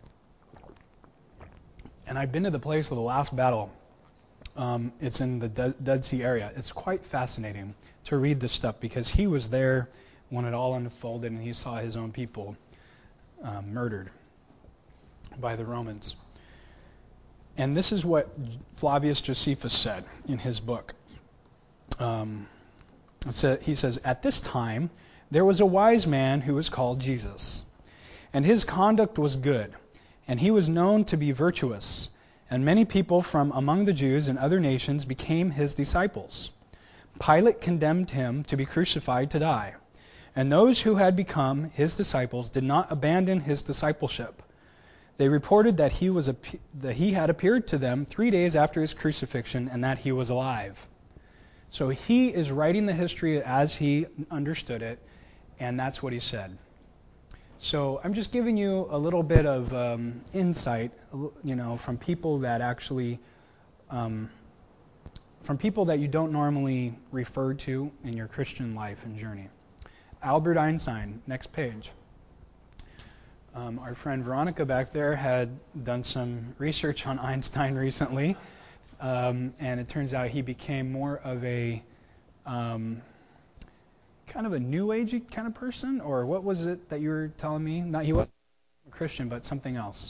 And I've been to the place of the last battle. Um, it's in the De- Dead Sea area. It's quite fascinating to read this stuff because he was there when it all unfolded and he saw his own people um, murdered by the Romans. And this is what Flavius Josephus said in his book. Um, it sa- he says, "At this time, there was a wise man who was called Jesus, and his conduct was good, and he was known to be virtuous, and many people from among the Jews and other nations became his disciples. Pilate condemned him to be crucified to die, and those who had become his disciples did not abandon his discipleship. They reported that he was that he had appeared to them three days after his crucifixion and that he was alive." So he is writing the history as he understood it, and that's what he said. So I'm just giving you a little bit of um, insight, you know, from people that actually, um, from people that you don't normally refer to in your Christian life and journey. Albert Einstein, next page. Um, our friend Veronica back there had done some research on Einstein recently, um, and it turns out he became more of a um, kind of a new agey kind of person, or what was it that you were telling me? Not he wasn't a Christian, but something else.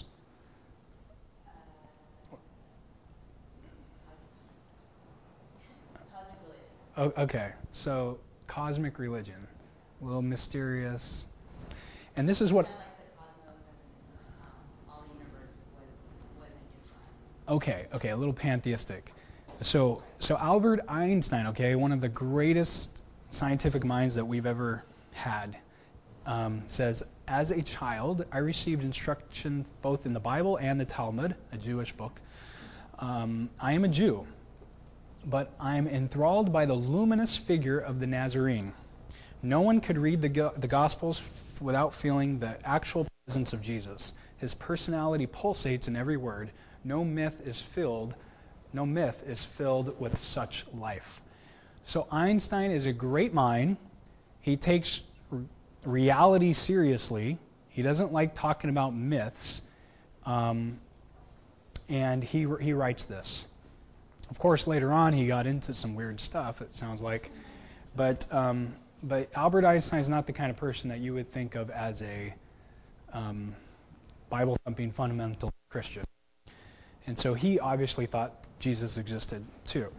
Cosmic religion. Oh, okay, so cosmic religion, a little mysterious, and this is what. Kind of like the cosmos and um, all the universe was was in his mind. Okay, okay, a little pantheistic. So, so Albert Einstein, okay, one of the greatest scientific minds that we've ever had, um, says, "As a child, I received instruction both in the Bible and the Talmud, a Jewish book. Um, I am a Jew, but I'm enthralled by the luminous figure of the Nazarene. No one could read the, go- the Gospels f- without feeling the actual presence of Jesus. His personality pulsates in every word. No myth is filled, no myth is filled with such life." So Einstein is a great mind. He takes r- reality seriously. He doesn't like talking about myths. Um, and he he writes this. Of course, later on he got into some weird stuff, it sounds like. But um, but Albert Einstein is not the kind of person that you would think of as a um, Bible-thumping fundamental Christian. And so he obviously thought Jesus existed too.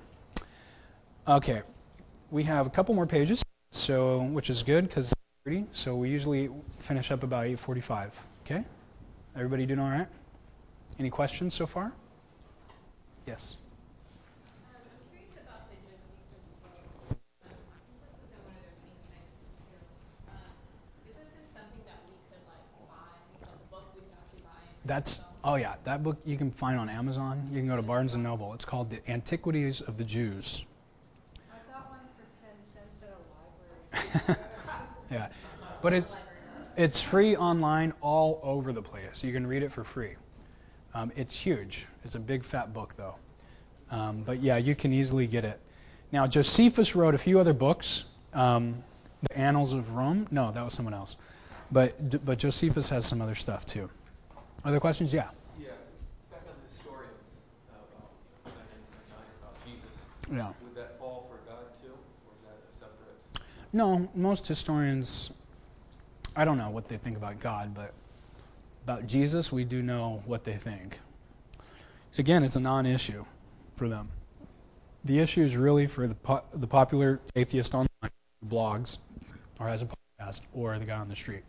Okay, we have a couple more pages, so which is good because it's thirty. So we usually finish up about eight forty-five. Okay, everybody doing all right? Any questions so far? Yes. Um, I'm curious about the Josephus book. Um, I think this was in one of their Einsteinists too. Um, is this in something that we could like buy, like a book we could actually buy and read That's ourselves? oh yeah, that book you can find on Amazon. You can go to Barnes and Noble. It's called The Antiquities of the Jews. I got one for ten cents at a library. Yeah, but it's it's free online all over the place. You can read it for free. Um, it's huge. It's a big fat book though. Um, but yeah, you can easily get it. Now Josephus wrote a few other books. Um, the Annals of Rome. No, that was someone else. But but Josephus has some other stuff too. Other questions? Yeah. Yeah, back on the historians, uh, about, you know, ninety-eight, ninety-nine about Jesus. Yeah. Would that fall for God too, or is that a separate? No, most historians, I don't know what they think about God, but about Jesus, we do know what they think. Again, it's a non-issue for them. The issue is really for the po- the popular atheist online who blogs or has a podcast or the guy on the street.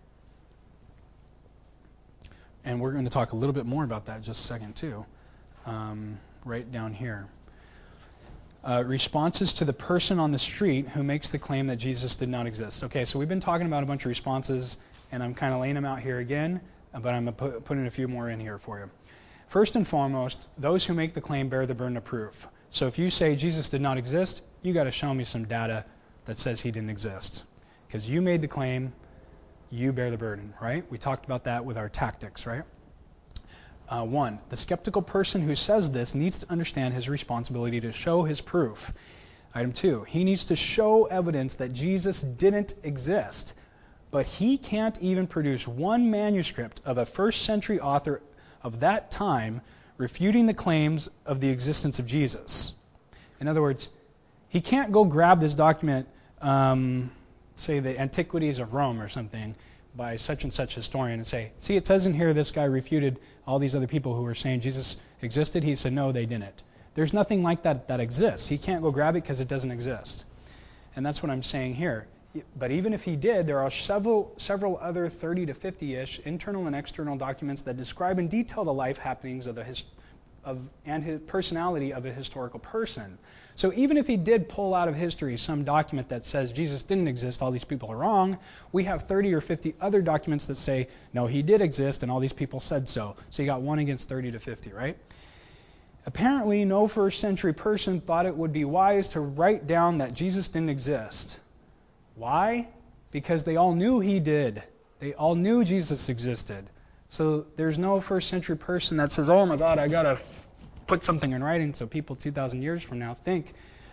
And we're going to talk a little bit more about that in just a second too, um, right down here. Uh, responses to the person on the street who makes the claim that Jesus did not exist. Okay, so we've been talking about a bunch of responses, and I'm kind of laying them out here again, but I'm put, putting a few more in here for you. First and foremost, those who make the claim bear the burden of proof. So if you say Jesus did not exist, you got to show me some data that says he didn't exist. Because you made the claim, you bear the burden, right? We talked about that with our tactics, right? Uh, one, the skeptical person who says this needs to understand his responsibility to show his proof. Item two, he needs to show evidence that Jesus didn't exist. but he can't even produce one manuscript of a first century author of that time refuting the claims of the existence of Jesus. In other words, he can't go grab this document, um, say the Antiquities of Rome or something, by such and such historian and say, see, it says in here this guy refuted all these other people who were saying Jesus existed. He said, no, they didn't. There's nothing like that that exists. He can't go grab it because it doesn't exist. And that's what I'm saying here. But even if he did, there are several several other thirty to fifty-ish internal and external documents that describe in detail the life happenings of the his, of and his personality of a historical person. So even if he did pull out of history some document that says Jesus didn't exist, all these people are wrong, we have thirty or fifty other documents that say, no, he did exist and all these people said so. So you got one against thirty to fifty, right? Apparently, no first century person thought it would be wise to write down that Jesus didn't exist. Why? Because they all knew he did. They all knew Jesus existed. So there's no first century person that says, oh my God, I got to put something in writing so people two thousand years from now think,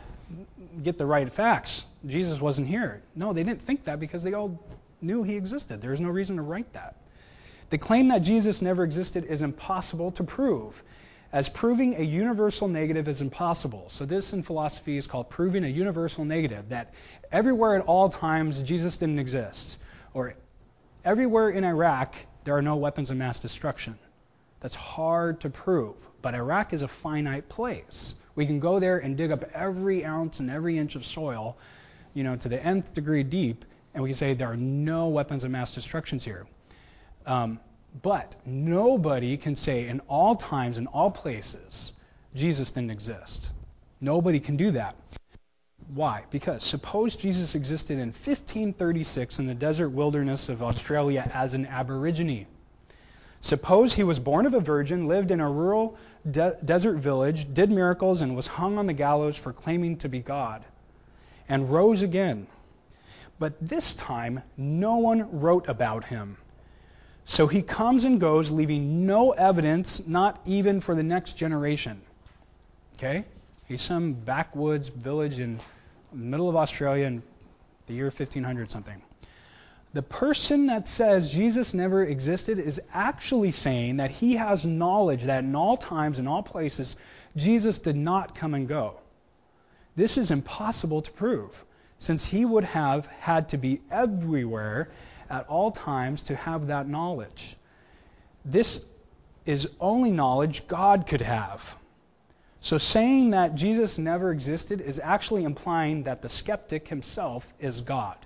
get the right facts. Jesus wasn't here. No, they didn't think that because they all knew he existed. There's no reason to write that. The claim that Jesus never existed is impossible to prove, as proving a universal negative is impossible. So this in philosophy is called proving a universal negative, that everywhere at all times Jesus didn't exist, or everywhere in Iraq there are no weapons of mass destruction. That's hard to prove, but Iraq is a finite place. We can go there and dig up every ounce and every inch of soil, you know, to the nth degree deep, and we can say there are no weapons of mass destructions here. Um, But nobody can say in all times, in all places, Jesus didn't exist. Nobody can do that. Why? Because suppose Jesus existed in fifteen thirty-six in the desert wilderness of Australia as an Aborigine. Suppose he was born of a virgin, lived in a rural de- desert village, did miracles, and was hung on the gallows for claiming to be God, and rose again. But this time, no one wrote about him. So he comes and goes, leaving no evidence, not even for the next generation. Okay? He's some backwoods village in the middle of Australia in the year fifteen hundred something. The person that says Jesus never existed is actually saying that he has knowledge that in all times, in all places, Jesus did not come and go. This is impossible to prove, since he would have had to be everywhere at all times to have that knowledge. This is only knowledge God could have. So saying that Jesus never existed is actually implying that the skeptic himself is God.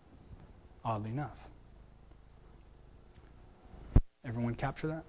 Oddly enough. Everyone capture that?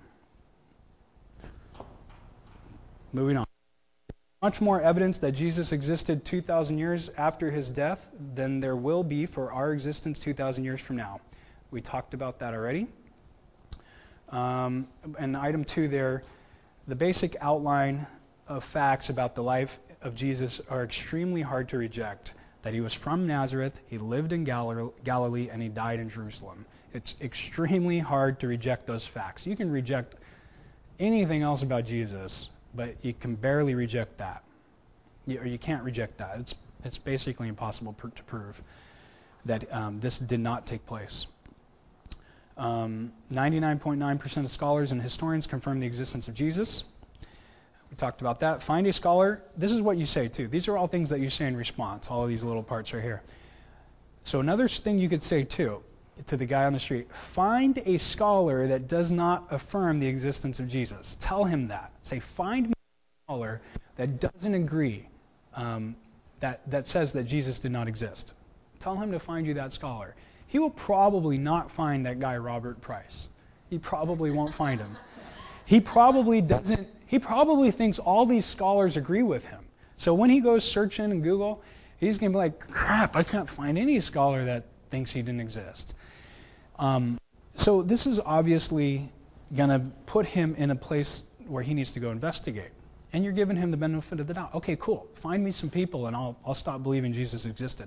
Moving on. Much more evidence that Jesus existed two thousand years after his death than there will be for our existence two thousand years from now. We talked about that already. Um, and item two there, the basic outline of facts about the life of Jesus are extremely hard to reject. That he was from Nazareth, he lived in Gal- Galilee, and he died in Jerusalem. It's extremely hard to reject those facts. You can reject anything else about Jesus, but you can barely reject that. You, or you can't reject that. It's, it's basically impossible pr- to prove that um, this did not take place. Um, ninety-nine point nine percent of scholars and historians confirm the existence of Jesus. We talked about that. Find a scholar. This is what you say, too. These are all things that you say in response, all of these little parts right here. So another thing you could say, too, to the guy on the street, find a scholar that does not affirm the existence of Jesus. Tell him that. Say, find me a scholar that doesn't agree, um, that, that says that Jesus did not exist. Tell him to find you that scholar. He will probably not find that guy Robert Price. He probably won't find him. He probably doesn't, he probably thinks all these scholars agree with him. So when he goes searching in Google, he's going to be like, crap, I can't find any scholar that thinks he didn't exist. Um, so this is obviously going to put him in a place where he needs to go investigate. And you're giving him the benefit of the doubt. Okay, cool. Find me some people and I'll, I'll stop believing Jesus existed.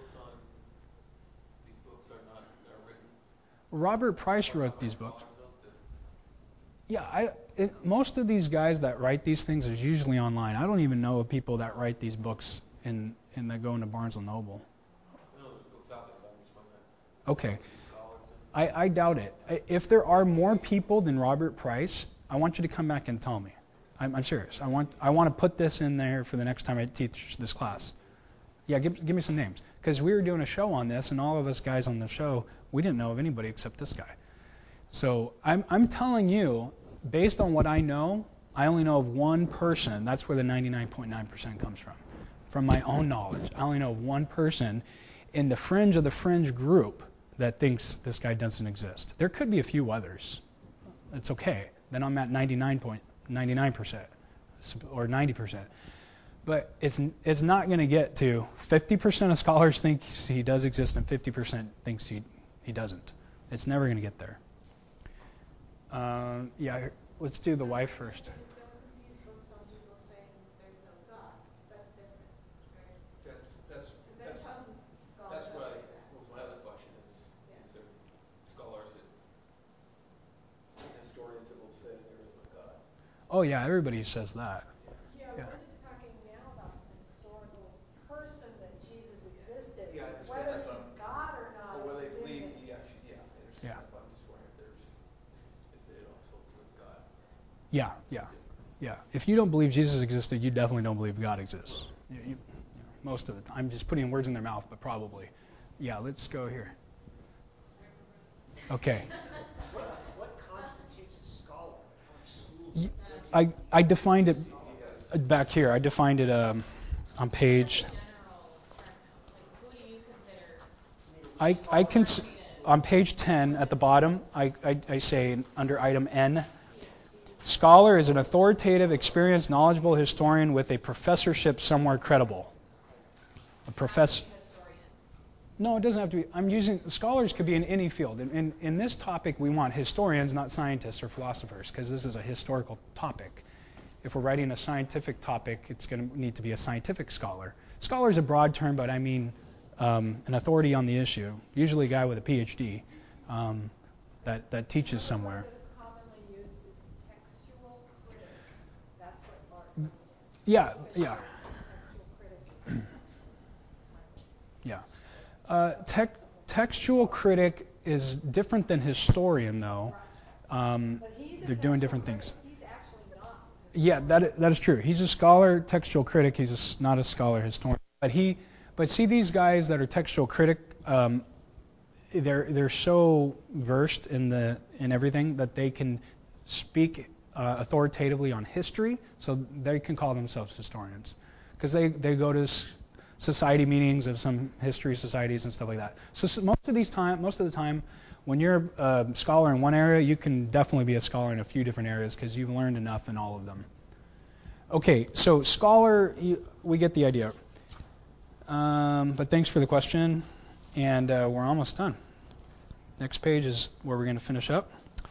Robert Price wrote these books. Yeah, I, it, most of these guys that write these things is usually online. I don't even know of people that write these books in, in that go into Barnes and Noble. I know there's books out there, but I'm just wondering. Okay. I, I doubt it. I- If there are more people than Robert Price, I want you to come back and tell me. I'm, I'm serious. I want I want to put this in there for the next time I teach this class. Yeah, give, give me some names. Because we were doing a show on this, and all of us guys on the show, we didn't know of anybody except this guy. So I'm, I'm telling you, based on what I know, I only know of one person. That's where the ninety-nine point nine percent comes from. From my own knowledge, I only know of one person in the fringe of the fringe group that thinks this guy doesn't exist. There could be a few others. It's okay. Then I'm at ninety-nine point nine percent or ninety percent. But it's it's not going to get to fifty percent of scholars think he does exist and fifty percent thinks he, he doesn't. It's never going to get there. Uh, yeah, let's do the wife first. Don't confuse books on people saying there's no God. That's different, right? That's, that's, And there's that's, some scholars that's that what I, say that. was my other question is, Yeah. is there scholars that, historians that will say there is no God? Oh yeah, everybody says that. Yeah, Yeah. we're just talking now about the historical person that Jesus existed. Yeah, I understand Whether that, but- he's God or not Or whether is they believe different. he actually, yeah, I understand Yeah. that, but I'm just wondering if there's, if they also believe God. Yeah, yeah, Different. yeah. If you don't believe Jesus existed, you definitely don't believe God exists. You, you, you know, most of the time. I'm just putting words in their mouth, but probably. Yeah, let's go here. Okay. What, what constitutes a scholar? Like how much schools? Y- like, I, I defined it Yes. back here. I defined it um, on page. General term though, like who do you consider? I, I can on page ten at the bottom. I, I, I say under item N, scholar is an authoritative, experienced, knowledgeable historian with a professorship somewhere credible. A professor. Historian. No, it doesn't have to be. I'm using scholars could be in any field. In, in, in this topic, we want historians, not scientists or philosophers, because this is a historical topic. If we're writing a scientific topic, it's going to need to be a scientific scholar. Scholar is a broad term, but I mean um, an authority on the issue, usually a guy with a P H D um, that, that teaches somewhere. Another word that is commonly used is textual critic. That's what Bartman is. Yeah, Because yeah. the textual critic is um, title. Yeah. Uh, tec- textual critic is different than historian, though. Um, But he's a they're doing textual different critic. things. He's actually not. a Yeah, historian. that is, that is true. He's a scholar, textual critic. He's a s not a scholar historian. But he, but see these guys that are textual critic, um, they're they're so versed in the in everything that they can speak uh, authoritatively on history, so they can call themselves historians because they they go to s- society meetings of some history societies and stuff like that. So, so most of these time, most of the time, when you're a scholar in one area, you can definitely be a scholar in a few different areas because you've learned enough in all of them. Okay, so scholar, you, we get the idea. Um, but thanks for the question, and uh, we're almost done. Next page is where we're going to finish up.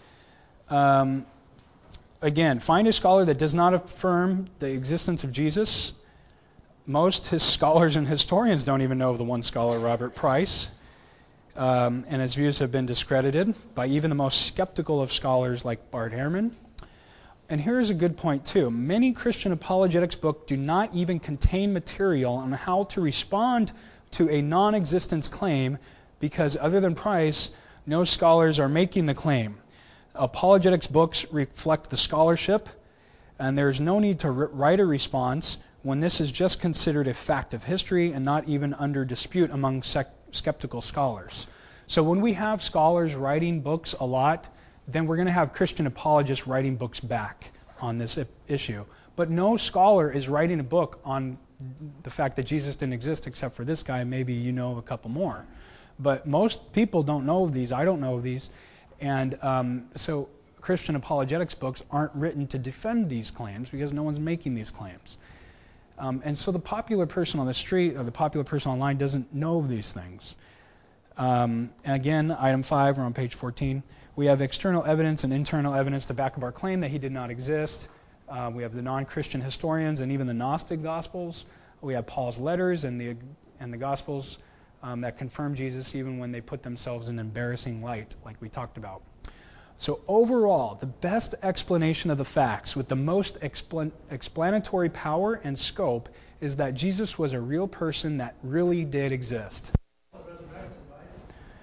Um, again, find a scholar that does not affirm the existence of Jesus. Most his scholars and historians don't even know of the one scholar, Robert Price, um, and his views have been discredited by even the most skeptical of scholars like Bart Ehrman. And here's a good point, too. Many Christian apologetics books do not even contain material on how to respond to a non-existence claim because, other than Price, no scholars are making the claim. Apologetics books reflect the scholarship, and there's no need to write a response when this is just considered a fact of history and not even under dispute among sec- skeptical scholars. So when we have scholars writing books a lot, then we're going to have Christian apologists writing books back on this issue. But no scholar is writing a book on the fact that Jesus didn't exist except for this guy. Maybe you know of a couple more. But most people don't know of these. I don't know of these. And um, so Christian apologetics books aren't written to defend these claims because no one's making these claims. Um, and so the popular person on the street or the popular person online doesn't know of these things. Um, and again, item five, we're on page fourteen. We have external evidence and internal evidence to back up our claim that he did not exist. Uh, we have the non-Christian historians and even the Gnostic Gospels. We have Paul's letters and the and the Gospels um, that confirm Jesus even when they put themselves in embarrassing light, like we talked about. So overall, the best explanation of the facts with the most explan- explanatory power and scope is that Jesus was a real person that really did exist. Resurrected, right?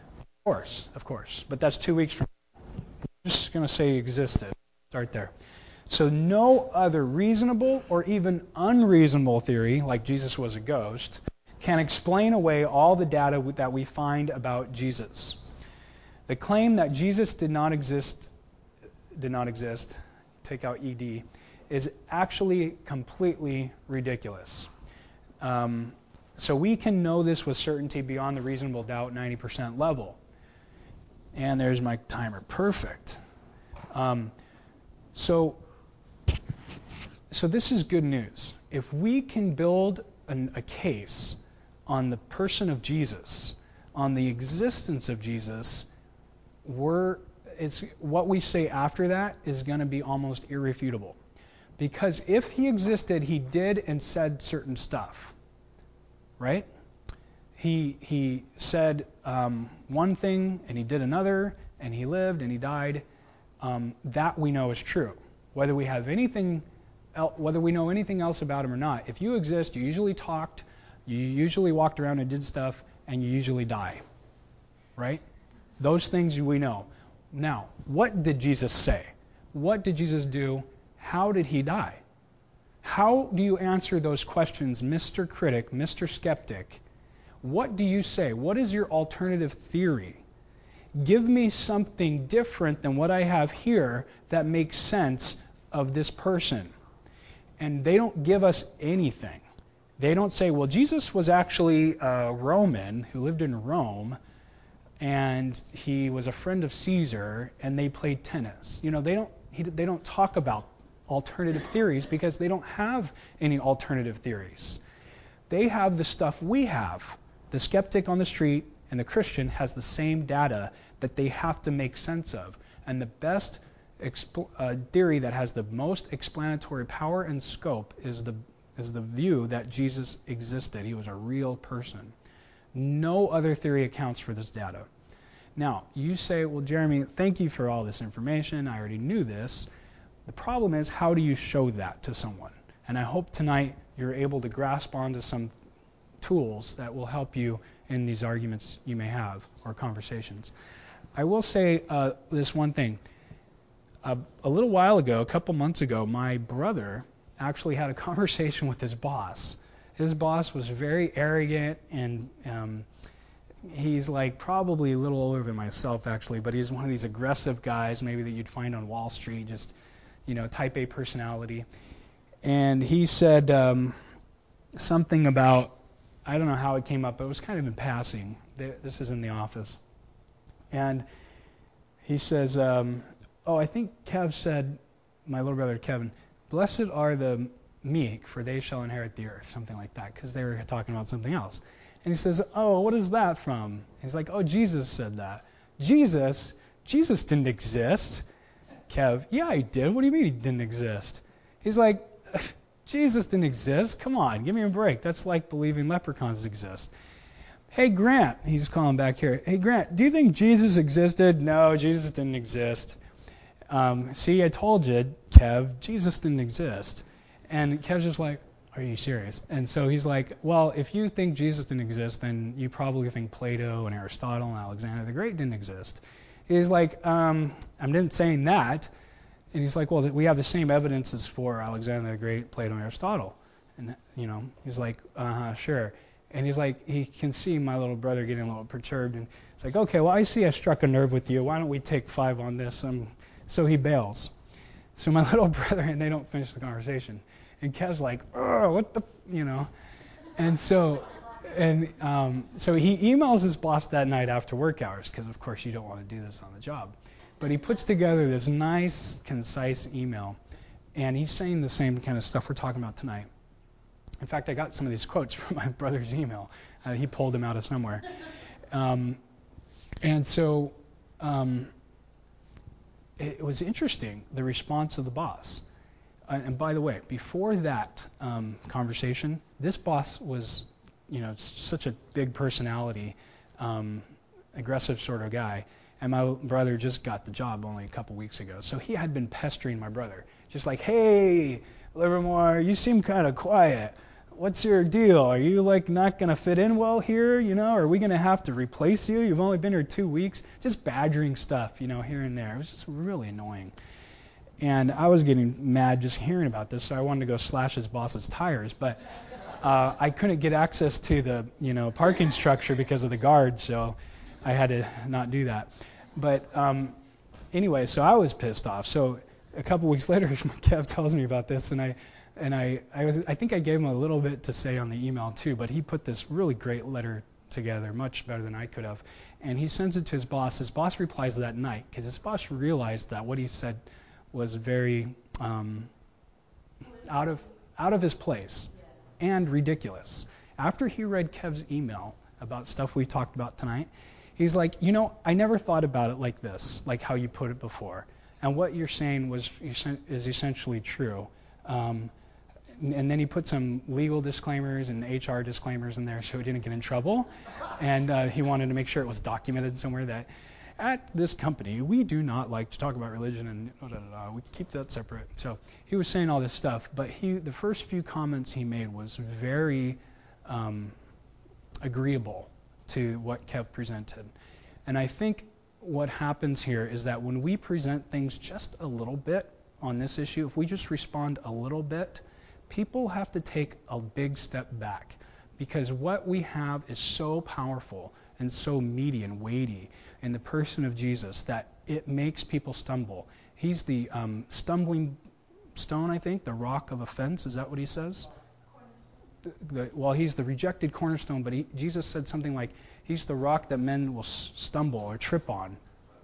course, of course. But that's two weeks from now. I'm just going to say existed. Start there. So no other reasonable or even unreasonable theory, like Jesus was a ghost, can explain away all the data that we find about Jesus. The claim that Jesus did not exist, did not exist, take out E D, is actually completely ridiculous. Um, so we can know this with certainty beyond the reasonable doubt ninety percent level. And there's my timer. Perfect. Um, so, so this is good news. If we can build an, a case on the person of Jesus, on the existence of Jesus, we're, it's, what we say after that is going to be almost irrefutable. Because if he existed, he did and said certain stuff. Right? He, he said um, one thing, and he did another, and he lived, and he died. Um, that we know is true. Whether we have anything, el- whether we know anything else about him or not, if you exist, you usually talked, you usually walked around and did stuff, and you usually die. Right? Those things we know. Now, what did Jesus say? What did Jesus do? How did he die? How do you answer those questions, Mister Critic, Mister Skeptic? What do you say? What is your alternative theory? Give me something different than what I have here that makes sense of this person. And they don't give us anything. They don't say, well, Jesus was actually a Roman who lived in Rome, and he was a friend of Caesar, and they played tennis. You know, they don't, he, they don't talk about alternative theories because they don't have any alternative theories. They have the stuff we have. The skeptic on the street and the Christian has the same data that they have to make sense of. And the best exp- uh, theory that has the most explanatory power and scope is the, is the view that Jesus existed. He was a real person. No other theory accounts for this data. Now, you say, well, Jeremy, thank you for all this information. I already knew this. The problem is, how do you show that to someone? And I hope tonight you're able to grasp onto some tools that will help you in these arguments you may have or conversations. I will say uh, this one thing. Uh, a little while ago, a couple months ago, my brother actually had a conversation with his boss. His boss was very arrogant, and um, he's like probably a little older than myself, actually, but he's one of these aggressive guys maybe that you'd find on Wall Street, just, you know, type A personality. And he said um, something about, I don't know how it came up, but it was kind of in passing. This is in the office. And he says, um, oh, I think Kev said, my little brother Kevin, blessed are the meek, for they shall inherit the earth, something like that, because they were talking about something else. And he says, oh, what is that from? He's like, oh, Jesus said that. Jesus? Jesus didn't exist. Kev, yeah, he did. What do you mean he didn't exist? He's like, Jesus didn't exist. Come on, give me a break. That's like believing leprechauns exist. Hey, Grant, he's calling back here. Hey, Grant, do you think Jesus existed? No, Jesus didn't exist. Um, see, I told you, Kev, Jesus didn't exist. And Kev's just like, are you serious? And so he's like, well, if you think Jesus didn't exist, then you probably think Plato and Aristotle and Alexander the Great didn't exist. He's like, um, I didn't saying that. And he's like, well, we have the same evidences for Alexander the Great, Plato, and Aristotle. And, you know, he's like, uh-huh, sure. And he's like, he can see my little brother getting a little perturbed. And it's like, okay, well, I see I struck a nerve with you. Why don't we take five on this? Um, so he bails. So my little brother, and they don't finish the conversation. And Kev's like, oh, what the, f-? you know. And so and um, so he emails his boss that night after work hours, because, of course, you don't want to do this on the job. But he puts together this nice, concise email, and he's saying the same kind of stuff we're talking about tonight. In fact, I got some of these quotes from my brother's email. Uh, he pulled them out of somewhere. Um, and so um, it, it was interesting, the response of the boss. Uh, and by the way, before that um, conversation, this boss was, you know, such a big personality, um, aggressive sort of guy. And my brother just got the job only a couple weeks ago. So he had been pestering my brother. Just like, hey, Livermore, you seem kind of quiet. what's your deal? Are you like not going to fit in well here? You know, are we going to have to replace you? You've only been here two weeks. Just badgering stuff, you know, here and there. It was just really annoying. And I was getting mad just hearing about this, so I wanted to go slash his boss's tires. But uh, I couldn't get access to the, you know, parking structure because of the guards, so I had to not do that. But um, anyway, so I was pissed off. So a couple weeks later, Kev tells me about this, and I and I I, was, I think I gave him a little bit to say on the email too, but he put this really great letter together, much better than I could have. And he sends it to his boss. His boss replies that night because his boss realized that what he said was very um, out of out of his place and ridiculous. After he read Kev's email about stuff we talked about tonight, he's like, you know, I never thought about it like this, like how you put it before. And what you're saying was is essentially true. Um, and then he put some legal disclaimers and H R disclaimers in there so he didn't get in trouble. And uh, he wanted to make sure it was documented somewhere that at this company, we do not like to talk about religion and da, da, da, da. We keep that separate. So he was saying all this stuff, but he the first few comments he made was very um, agreeable to what Kev presented. And I think what happens here is that when we present things just a little bit on this issue, if we just respond a little bit, people have to take a big step back, because what we have is so powerful and so meaty and weighty in the person of Jesus that it makes people stumble. He's the um, stumbling stone, I think, the rock of offense. Is that what he says? The, the, well, he's the rejected cornerstone, but he, Jesus said something like, he's the rock that men will s- stumble or trip on.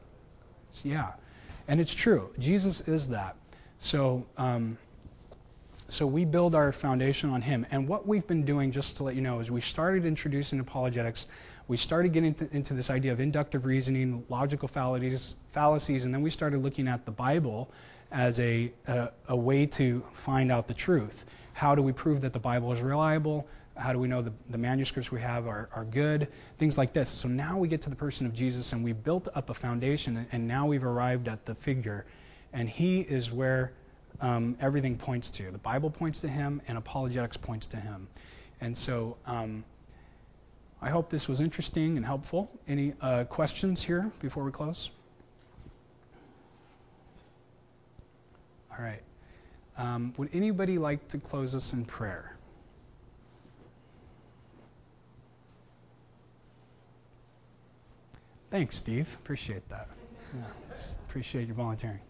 So, yeah, and it's true. Jesus is that. So, um, so we build our foundation on him. And what we've been doing, just to let you know, is we started introducing apologetics. We started getting to, into this idea of inductive reasoning, logical fallacies, fallacies, and then we started looking at the Bible as a, a, a way to find out the truth. How do we prove that the Bible is reliable? How do we know the, the manuscripts we have are, are good? Things like this. So now we get to the person of Jesus, and we built up a foundation, and now we've arrived at the figure. And he is where um, everything points to. The Bible points to him, and apologetics points to him. And so um, I hope this was interesting and helpful. Any uh, questions here before we close? All right. Um, would anybody like to close us in prayer? Thanks, Steve. Appreciate that. Yeah, appreciate your volunteering.